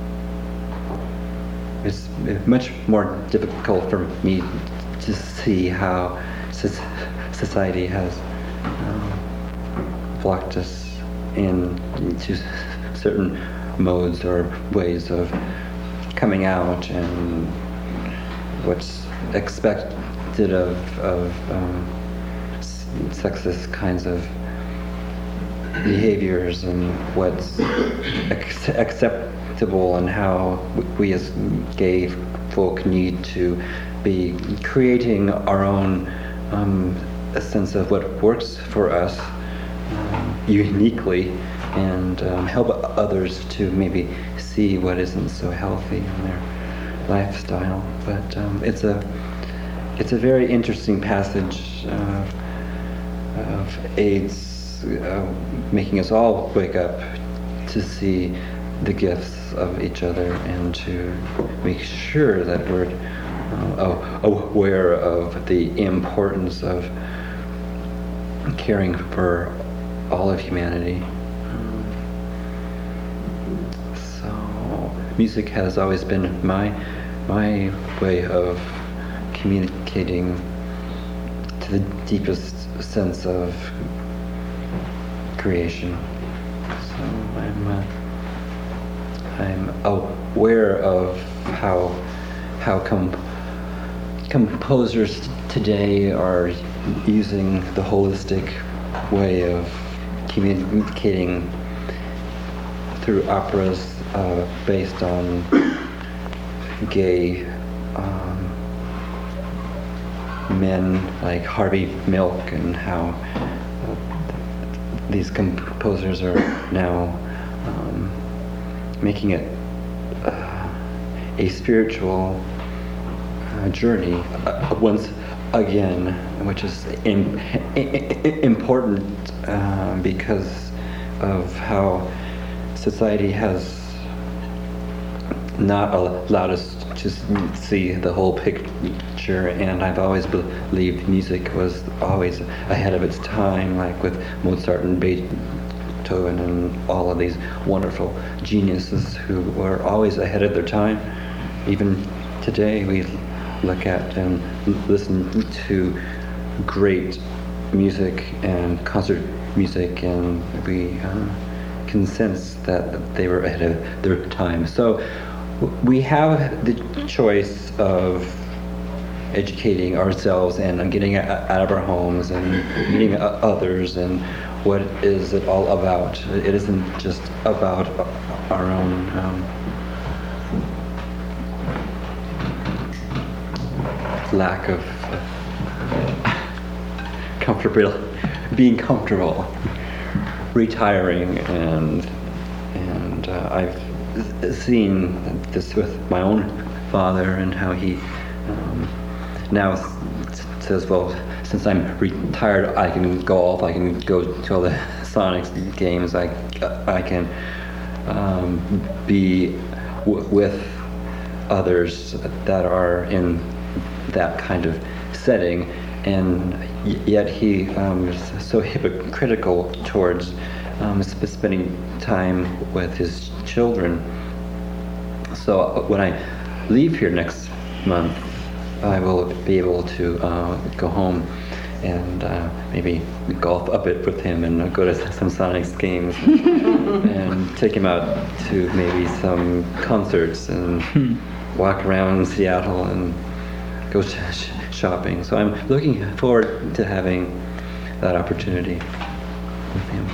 it's much more difficult for me to see how society has um, blocked us into certain modes or ways of coming out and what's expected of, of um, sexist kinds of behaviors, and what's ac- acceptable, and how we as gay folk need to be creating our own um, a sense of what works for us um, uniquely, and um, help others to maybe see what isn't so healthy in their lifestyle. But um, it's a it's a very interesting passage uh, of AIDS uh, making us all wake up to see the gifts of each other, and to make sure that we're uh, aware of the importance of caring for all of humanity. So music has always been my my way of communicating to the deepest sense of creation. So I'm uh, I'm aware of how how com- composers today are using the holistic way of communicating through operas uh, based on gay um, men like Harvey Milk and how uh, these composers are now um, making it uh, a spiritual uh, journey uh, once again, which is in, in, important uh, because of how society has not allowed us to see the whole picture, and I've always believed music was always ahead of its time, like with Mozart and Beethoven and all of these wonderful geniuses who were always ahead of their time. Even today we look at and listen to great music and concert music, and we uh, can sense that they were ahead of their time. So we have the choice of educating ourselves and getting out of our homes and meeting others, and what is it all about? It isn't just about our own um, lack of comfortable, being comfortable, retiring, and and uh, I've seen this with my own father and how he um, now says, well, since I'm retired, I can golf, I can go to all the Sonics games, I I can um, be w- with others that are in that kind of setting, and yet he um, is so hypocritical towards um, sp- spending time with his children. So when I leave here next month, I will be able to uh, go home and uh, maybe golf a bit with him and go to some Sonics games and, and take him out to maybe some concerts and walk around Seattle and go sh- shopping. So I'm looking forward to having that opportunity with him.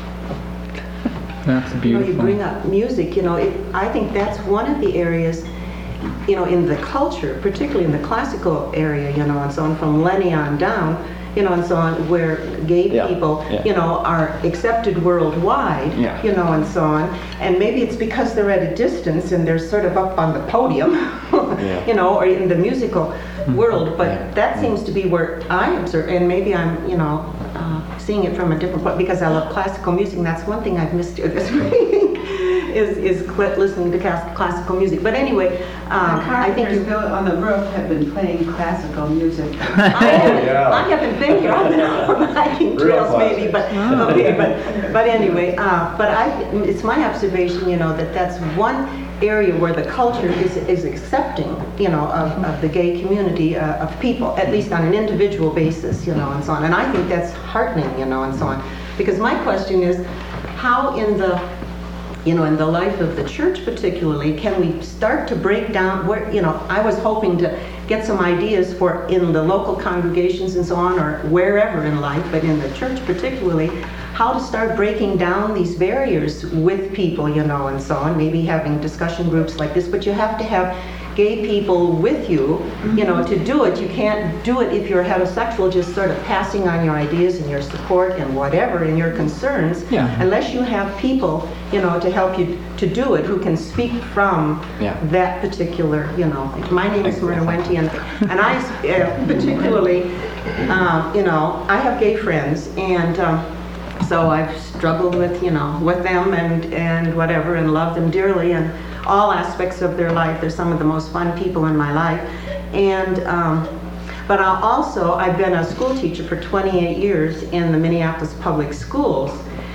That's beautiful. You know, you bring up music, you know, it, I think that's one of the areas, you know, in the culture, particularly in the classical area, you know, and so on, from Lenny on down, you know, and so on, where gay yeah. people, yeah. you know, are accepted worldwide, yeah. you know, and so on. And maybe it's because they're at a distance and they're sort of up on the podium, yeah. you know, or in the musical mm-hmm. world. But yeah. that seems to be where I observe, and maybe I'm, you know, uh, seeing it from a different point, because I love classical music, and that's one thing I've missed here this week, is, is cl- listening to class- classical music. But anyway, um, I think you on the roof have been playing classical music. I haven't, yeah. I haven't been here on the hiking trails, maybe, but Oh. okay, but but anyway, uh, but I, it's my observation, you know, that that's one area where the culture is is accepting, you know, of, of the gay community uh, of people, at least on an individual basis, you know, and so on. And I think that's heartening, you know, and so on. Because my question is, how in the you know, in the life of the church particularly, can we start to break down where, you know, I was hoping to get some ideas for in the local congregations and so on, or wherever in life, but in the church particularly, how to start breaking down these barriers with people, you know, and so on, maybe having discussion groups like this, but you have to have gay people with you, you know, to do it. You can't do it if you're heterosexual, just sort of passing on your ideas and your support and whatever and your concerns, yeah. unless you have people, you know, to help you to do it, who can speak from yeah. that particular, you know. My name is Myrna Wente, and, and I uh, particularly, um, you know, I have gay friends, and um, so I've struggled with, you know, with them and, and whatever, and love them dearly, and all aspects of their life. They're some of the most fun people in my life. And um, but I also, I've been a school teacher for twenty-eight years in the Minneapolis public schools,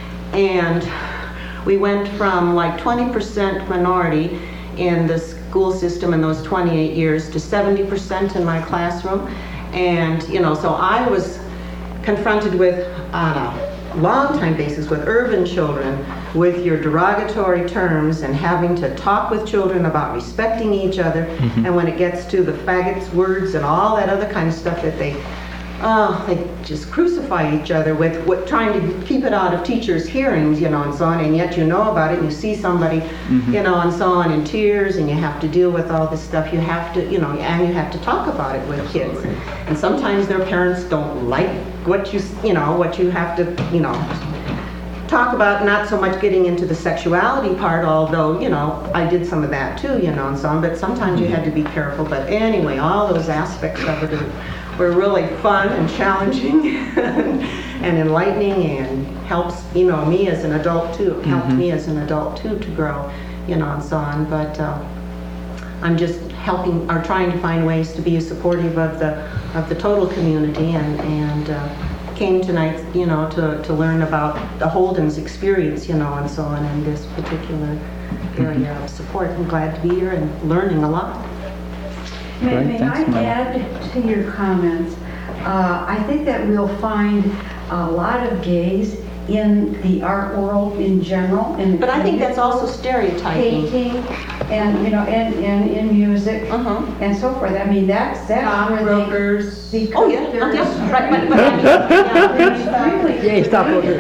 and we went from like twenty percent minority in the school system in those twenty-eight years to seventy percent in my classroom. And you know, so I was confronted with, on a long-time basis, with urban children, with your derogatory terms, and having to talk with children about respecting each other. Mm-hmm. And when it gets to the faggots words and all that other kind of stuff that they uh, they just crucify each other with what, trying to keep it out of teachers' hearings, you know, and so on, and yet you know about it, and you see somebody, mm-hmm. you know, and so on, in tears, and you have to deal with all this stuff. You have to, you know, and you have to talk about it with Absolutely. Kids. And sometimes their parents don't like what you, you know, what you have to, you know, talk about, not so much getting into the sexuality part, although, you know, I did some of that too, you know, and so on, but sometimes you had to be careful. But anyway, all those aspects of it were really fun and challenging and enlightening, and helps, you know, me as an adult too. It helped mm-hmm. me as an adult too to grow, you know, and so on. But uh, I'm just helping, or trying to find ways to be supportive of the of the total community, and, and uh, came tonight, you know, to, to learn about the Holden's experience, you know, and so on in this particular area of support. I'm glad to be here and learning a lot. May, Great, may thanks, I Maya. add to your comments? Uh, I think that we'll find a lot of gays in the art world in general. In but I think that's also stereotyping. Painting, and you know, and, and in music, uh-huh. and so forth. I mean, that's that's where brokers. They, oh yeah, there's, yeah. Right, but, but yeah, really, Yay, stop brokers.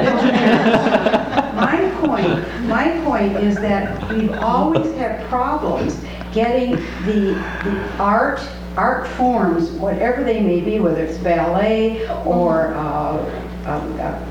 My point, my point is that we've always had problems getting the the art. art forms, whatever they may be, whether it's ballet or uh, um, uh,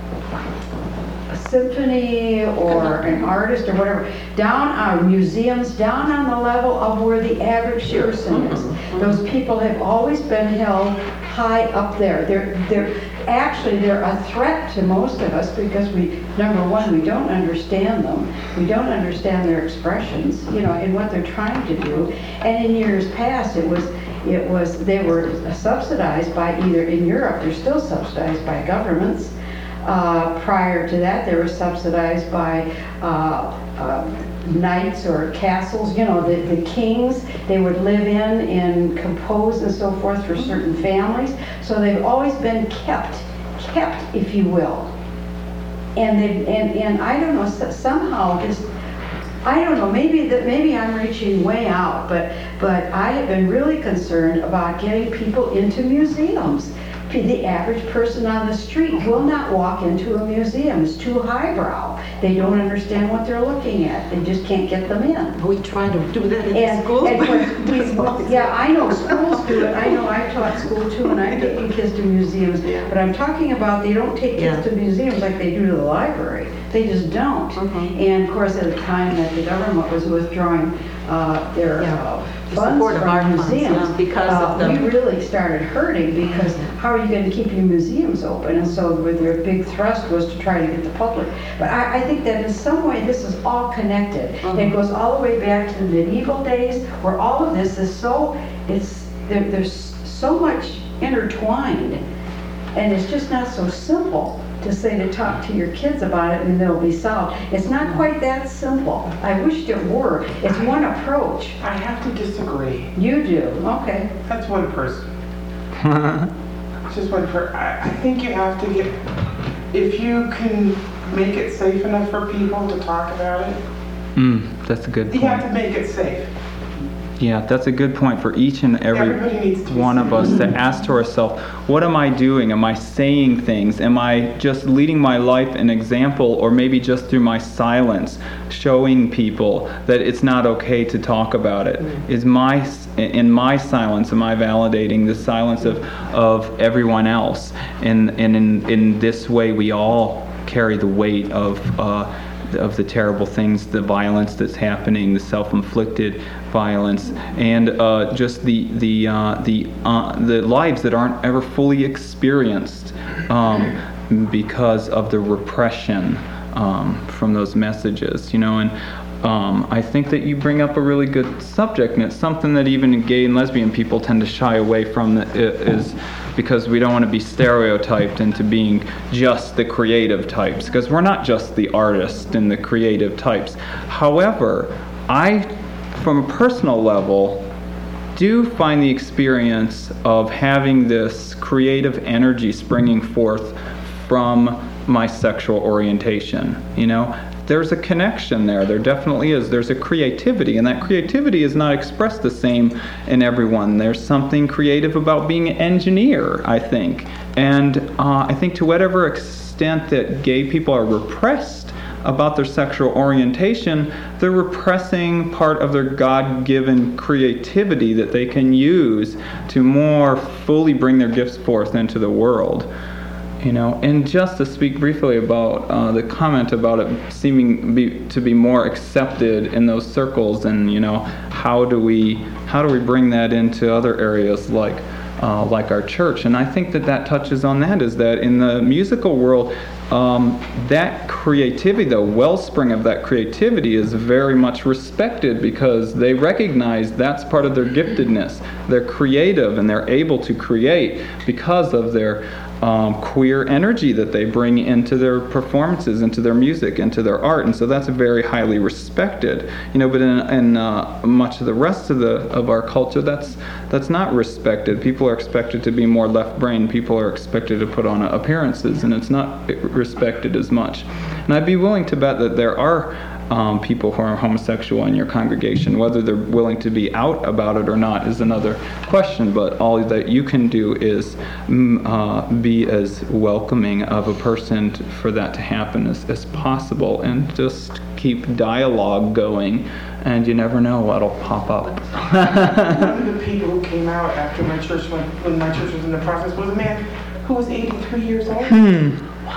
a symphony or an artist or whatever, down our museums, down on the level of where the average person is. Those people have always been held high up there. They're, they're actually, they're a threat to most of us because we, number one, we don't understand them. We don't understand their expressions, you know, and what they're trying to do. And in years past, it was It was, they were subsidized by either, in Europe, they're still subsidized by governments. Uh, prior to that, they were subsidized by uh, uh, knights or castles, you know, the, the kings they would live in and compose and so forth for certain families. So they've always been kept, kept, if you will. And they, and, and I don't know, somehow this, I don't know, maybe that maybe I'm reaching way out, but but I have been really concerned about getting people into museums. The average person on the street will not walk into a museum. It's too highbrow. They don't understand what they're looking at. They just can't get them in. We try to do that in and, schools. And we, yeah, I know schools do it. I know I've taught school too, and I've taken kids to museums. But I'm talking about they don't take kids yeah. to museums like they do to the library. They just don't. Mm-hmm. And of course, at the time that the government was withdrawing uh, their yeah. uh, funds from our museums, funds, yeah, because uh, of the... we really started hurting because how are you going to keep your museums open? And so their big thrust was to try to get the public. But I, I think that in some way this is all connected. Mm-hmm. It goes all the way back to the medieval days where all of this is so, it's there, there's so much intertwined, and it's just not so simple to say to talk to your kids about it and they'll be solved. It's not quite that simple. I wished it were. It's one approach. I have to disagree. You do? Okay. That's one person. It's just one person. I, I think you have to get, if you can make it safe enough for people to talk about it. Mm, that's a good point. You have to make it safe. Yeah, that's a good point for each and every one of us to ask to ourselves, what am I doing? Am I saying things? Am I just leading my life an example, or maybe just through my silence, showing people that it's not okay to talk about it? Mm. Is my, in my silence, am I validating the silence of, of everyone else? And, and in, in this way, we all carry the weight of uh, of the terrible things, the violence that's happening, the self-inflicted violence, and uh, just the the uh, the uh, the lives that aren't ever fully experienced um, because of the repression um, from those messages, you know. And um, I think that you bring up a really good subject, and it's something that even gay and lesbian people tend to shy away from. That is because we don't want to be stereotyped into being just the creative types, because we're not just the artists and the creative types. However, I, from a personal level, do find the experience of having this creative energy springing forth from my sexual orientation, you know, there's a connection there. There definitely is. There's a creativity, and that creativity is not expressed the same in everyone. There's something creative about being an engineer, I think. And uh, I think to whatever extent that gay people are repressed about their sexual orientation, they're repressing part of their God-given creativity that they can use to more fully bring their gifts forth into the world. You know, and just to speak briefly about uh, the comment about it seeming be, to be more accepted in those circles, and you know, how do we how do we bring that into other areas like uh, like our church? And I think that that touches on that, is that in the musical world, um, that creativity, the wellspring of that creativity, is very much respected because they recognize that's part of their giftedness. They're creative and they're able to create because of their Um, queer energy that they bring into their performances, into their music, into their art, and so that's very highly respected. You know, but in, in uh, much of the rest of the of our culture, that's that's not respected. People are expected to be more left-brained. People are expected to put on appearances, and it's not respected as much. And I'd be willing to bet that there are Um, people who are homosexual in your congregation. Whether they're willing to be out about it or not is another question, but all that you can do is mm, uh, be as welcoming of a person t- for that to happen as, as possible, and just keep dialogue going, and you never know what'll pop up. One of the people who came out after my church, when, when my church was in the process, was a man who was eighty-three years old. Hmm.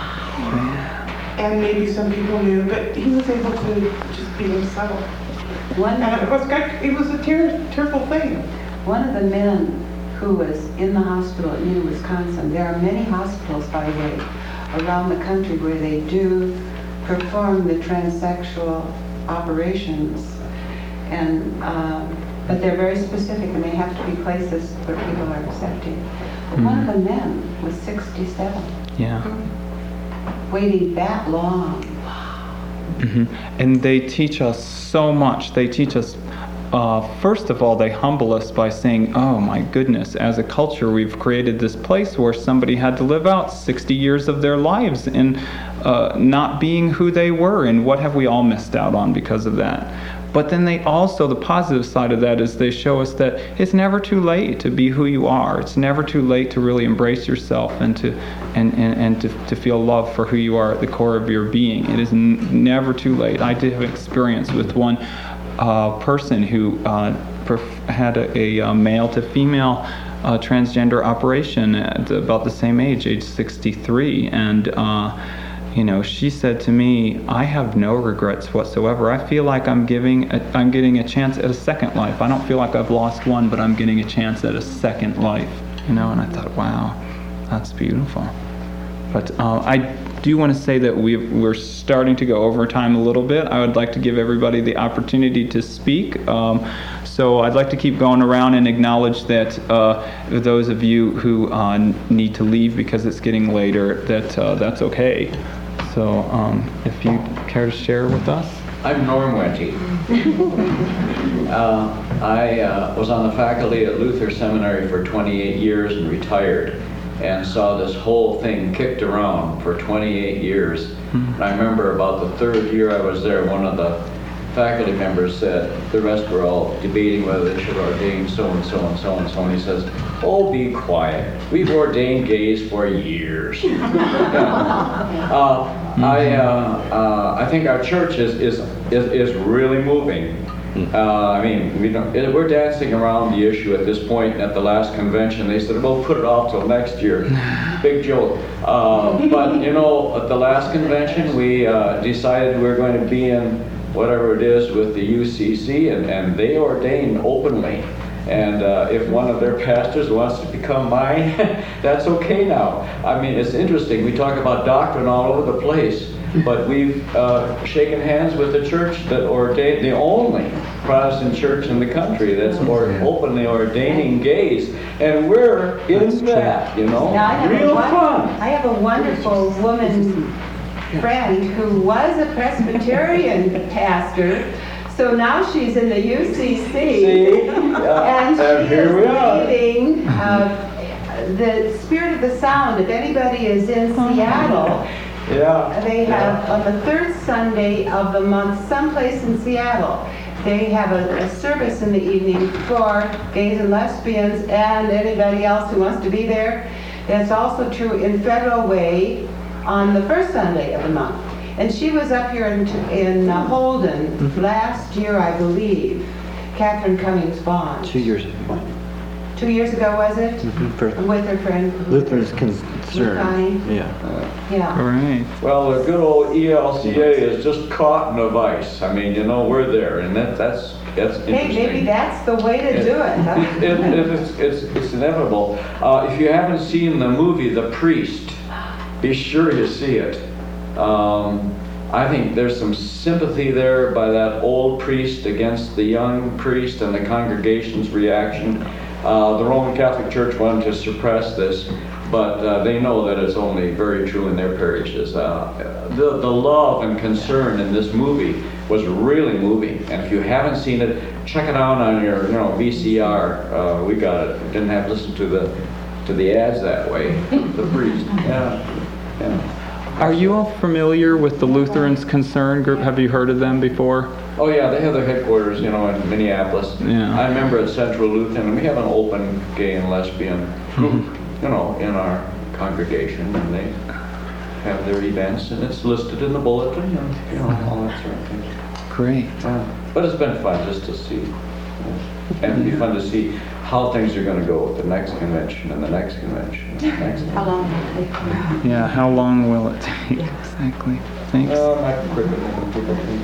And maybe some people knew, but he was able to just be himself. One and it was, it was a ter- terrible thing. One of the men who was in the hospital at Neenah, Wisconsin, there are many hospitals, by the way, around the country where they do perform the transsexual operations, and um, but they're very specific, and they have to be places where people are accepting. But mm. one of the men was sixty-seven. Yeah. Waiting that long. Mm-hmm. And they teach us so much. They teach us, uh, first of all, they humble us by saying, oh my goodness, as a culture we've created this place where somebody had to live out sixty years of their lives in uh, not being who they were, and what have we all missed out on because of that. But then they also, the positive side of that is they show us that it's never too late to be who you are. It's never too late to really embrace yourself and to and, and, and to, to feel love for who you are at the core of your being. It is n- never too late. I did have experience with one uh, person who uh, perf- had a, a, a male to female uh, transgender operation at about the same age, age sixty-three, and uh, you know, she said to me, I have no regrets whatsoever. I feel like I'm giving, a, I'm getting a chance at a second life. I don't feel like I've lost one, but I'm getting a chance at a second life. You know, and I thought, wow, that's beautiful. But uh, I do want to say that we've, we're starting to go over time a little bit. I would like to give everybody the opportunity to speak. Um, so I'd like to keep going around and acknowledge that uh, those of you who uh, need to leave because it's getting later, that uh, that's okay. So um, if you care to share with us. I'm Norm Wetty. uh, I uh, was on the faculty at Luther Seminary for twenty-eight years and retired, and saw this whole thing kicked around for twenty-eight years. Mm-hmm. And I remember about the third year I was there, one of the faculty members said, the rest were all debating whether they should ordain so-and-so and so-and-so, and he says, oh, be quiet. We've ordained gays for years. uh, mm-hmm. I uh, uh, I think our church is is is, is really moving. Uh, I mean, we don't, it, we're dancing around the issue at this point. At the last convention, they said, well, put it off till next year. Big joke. Uh, but, you know, at the last convention, we uh, decided we we're going to be in whatever it is with the U C C, and, and they ordain openly. And uh, if one of their pastors wants to become mine, that's okay now. I mean, it's interesting. We talk about doctrine all over the place, but we've uh, shaken hands with the church that ordained, the only Protestant church in the country that's more openly ordaining gays, and we're in that, you know, now, I have real a fun. I have a wonderful woman friend who was a Presbyterian pastor. So now she's in the U C C, See? Yeah. and she and here we is are. leading uh, the Spirit of the Sound. If anybody is in Seattle, Yeah. They have, on the third Sunday of the month, someplace in Seattle, they have a, a service in the evening for gays and lesbians and anybody else who wants to be there. That's also true in Federal Way on the first Sunday of the month. And she was up here in, in uh, Holden mm-hmm. last year, I believe, Catherine Cummings Bond. Two years ago. Two years ago, was it? Mm-hmm. With her friend. Lutheran's Concern. Yeah. Uh, yeah. All right. Well, the good old E L C A is just caught in a vice. I mean, you know, we're there, and that, that's that's interesting. Hey, maybe that's the way to do it. Huh? it, it, it it's, it's, it's inevitable. Uh, if you haven't seen the movie The Priest, be sure you see it. Um, I think there's some sympathy there by that old priest against the young priest and the congregation's reaction. Uh, the Roman Catholic Church wanted to suppress this, but uh, they know that it's only very true in their parishes. Uh, the, the love and concern in this movie was really moving, and if you haven't seen it, check it out on your, you know, V C R. Uh, we got it. Didn't have to listen to the to the ads that way. The priest, yeah, yeah. Are you all familiar with the Lutherans Concern group? Have you heard of them before? Oh yeah, they have their headquarters, you know, in Minneapolis. Yeah. I remember at Central Lutheran, and we have an open gay and lesbian group, mm-hmm. you know, in our congregation, and they have their events, and it's listed in the bulletin, and you know, all that sort of thing. Great. Yeah. But it's been fun just to see, and it'd be fun to see how things are going to go with the next convention and the next convention and the next. How long will it take? Yeah, how long will it take? Exactly. Thanks. Uh, not quicker than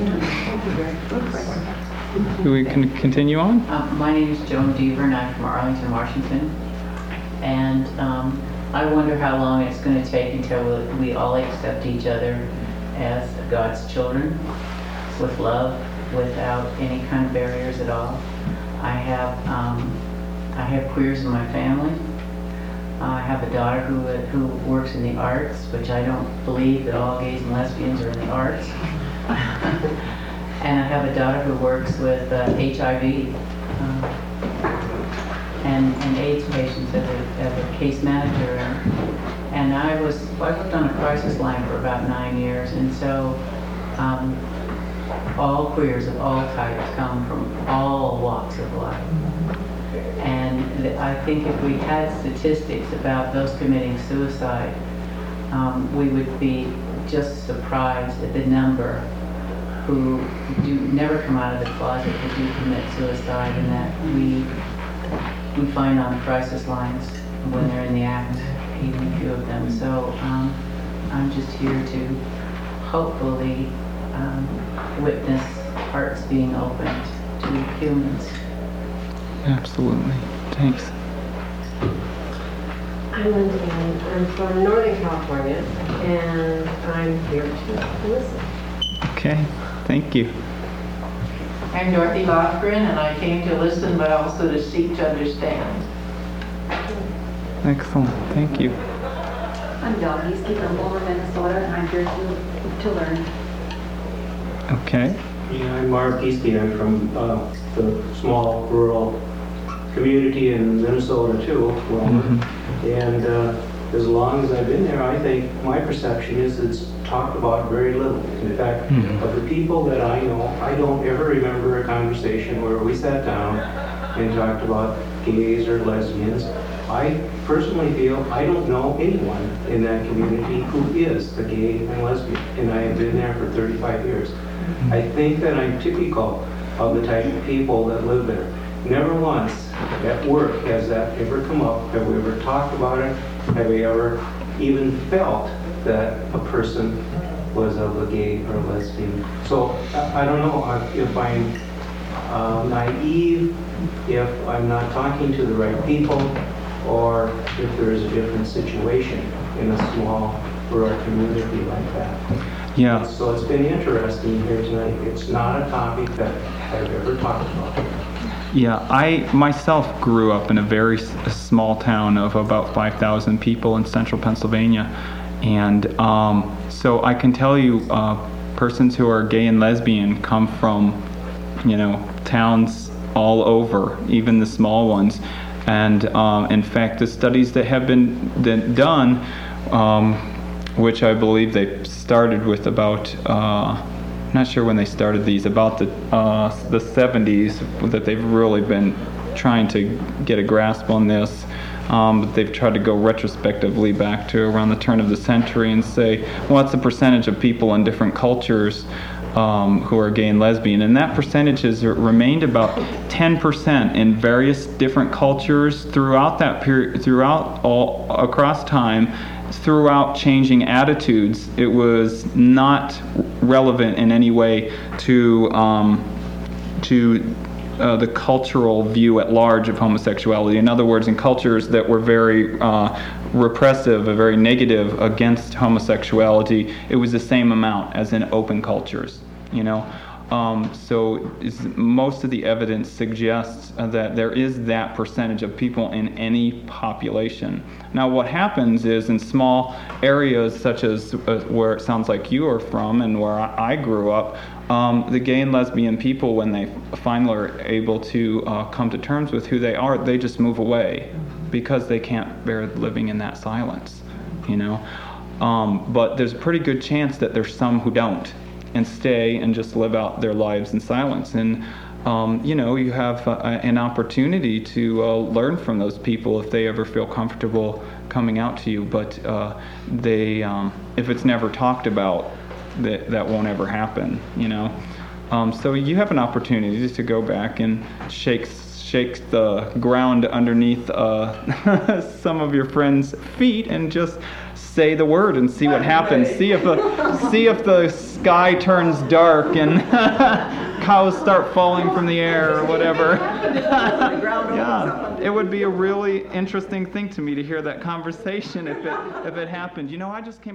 people. We can continue on? Um, my name is Joan Deaver, and I'm from Arlington, Washington. And um, I wonder how long it's going to take until we all accept each other as God's children, with love, without any kind of barriers at all. I have um, I have queers in my family. I have a daughter who who works in the arts, which I don't believe that all gays and lesbians are in the arts. And I have a daughter who works with uh, H I V uh, and, and AIDS patients as a, as a case manager. And, and I was I worked on a crisis line for about nine years, and so um, all queers of all types come from all walks of life. And th- I think if we had statistics about those committing suicide, um, we would be just surprised at the number who do never come out of the closet who do commit suicide, and that we we find on crisis lines when they're in the act, even a few of them. So um, I'm just here to hopefully um, witness hearts being opened to humans. Absolutely. Thanks. I'm Linda Allen. I'm from Northern California, and I'm here to listen. Okay. Thank you. I'm Dorothy Lofgren, and I came to listen, but also to seek to understand. Excellent. Thank you. I'm Dawn Easky from Boulder, Minnesota, and I'm here to, to learn. Okay. Yeah, I'm Mark Easky. I'm from uh, the small rural community in Minnesota too. Well, mm-hmm. And uh, as long as I've been there, I think my perception is it's talked about very little. In fact, mm-hmm. of the people that I know, I don't ever remember a conversation where we sat down and talked about gays or lesbians. I personally feel I don't know anyone in that community who is a gay and lesbian, and I have been there for thirty-five years. Mm-hmm. I think that I'm typical of the type of people that live there. Never once at work has that ever come up. Have we ever talked about it? Have we ever even felt that a person was of a gay or lesbian? So I, I don't know if I'm uh, naive, if I'm not talking to the right people, or if there is a different situation in a small rural community like that. Yeah. So it's been interesting here tonight. It's not a topic that I've ever talked about. Yeah, I myself grew up in a very s- a small town of about five thousand people in central Pennsylvania. And um, so I can tell you, uh, persons who are gay and lesbian come from, you know, towns all over, even the small ones. And um, in fact, the studies that have been, been done um, which I believe they started with about, uh, not sure when they started these, about the uh, the seventies, that they've really been trying to get a grasp on this. Um, but they've tried to go retrospectively back to around the turn of the century and say, what's the percentage of people in different cultures um, who are gay and lesbian? And that percentage has remained about ten percent in various different cultures throughout that period, throughout all across time, throughout changing attitudes. It was not relevant in any way to um, to Uh, the cultural view at large of homosexuality. In other words, in cultures that were very uh, repressive, very negative against homosexuality, it was the same amount as in open cultures, you know. Um, so is, most of the evidence suggests uh, that there is that percentage of people in any population. Now what happens is in small areas such as uh, where it sounds like you are from and where I, I grew up, um, the gay and lesbian people, when they finally are able to uh, come to terms with who they are, they just move away because they can't bear living in that silence, you know. Um, but there's a pretty good chance that there's some who don't and stay and just live out their lives in silence. And um, you know, you have uh, an opportunity to uh, learn from those people if they ever feel comfortable coming out to you. But uh, they, um, if it's never talked about, that that won't ever happen. You know, um, so you have an opportunity just to go back and shake shake the ground underneath uh, some of your friends' feet and just say the word and see what happens. See if the see if the sky turns dark and cows start falling from the air or whatever. Yeah, it would be a really interesting thing to me to hear that conversation if it if it happened. You know, I just came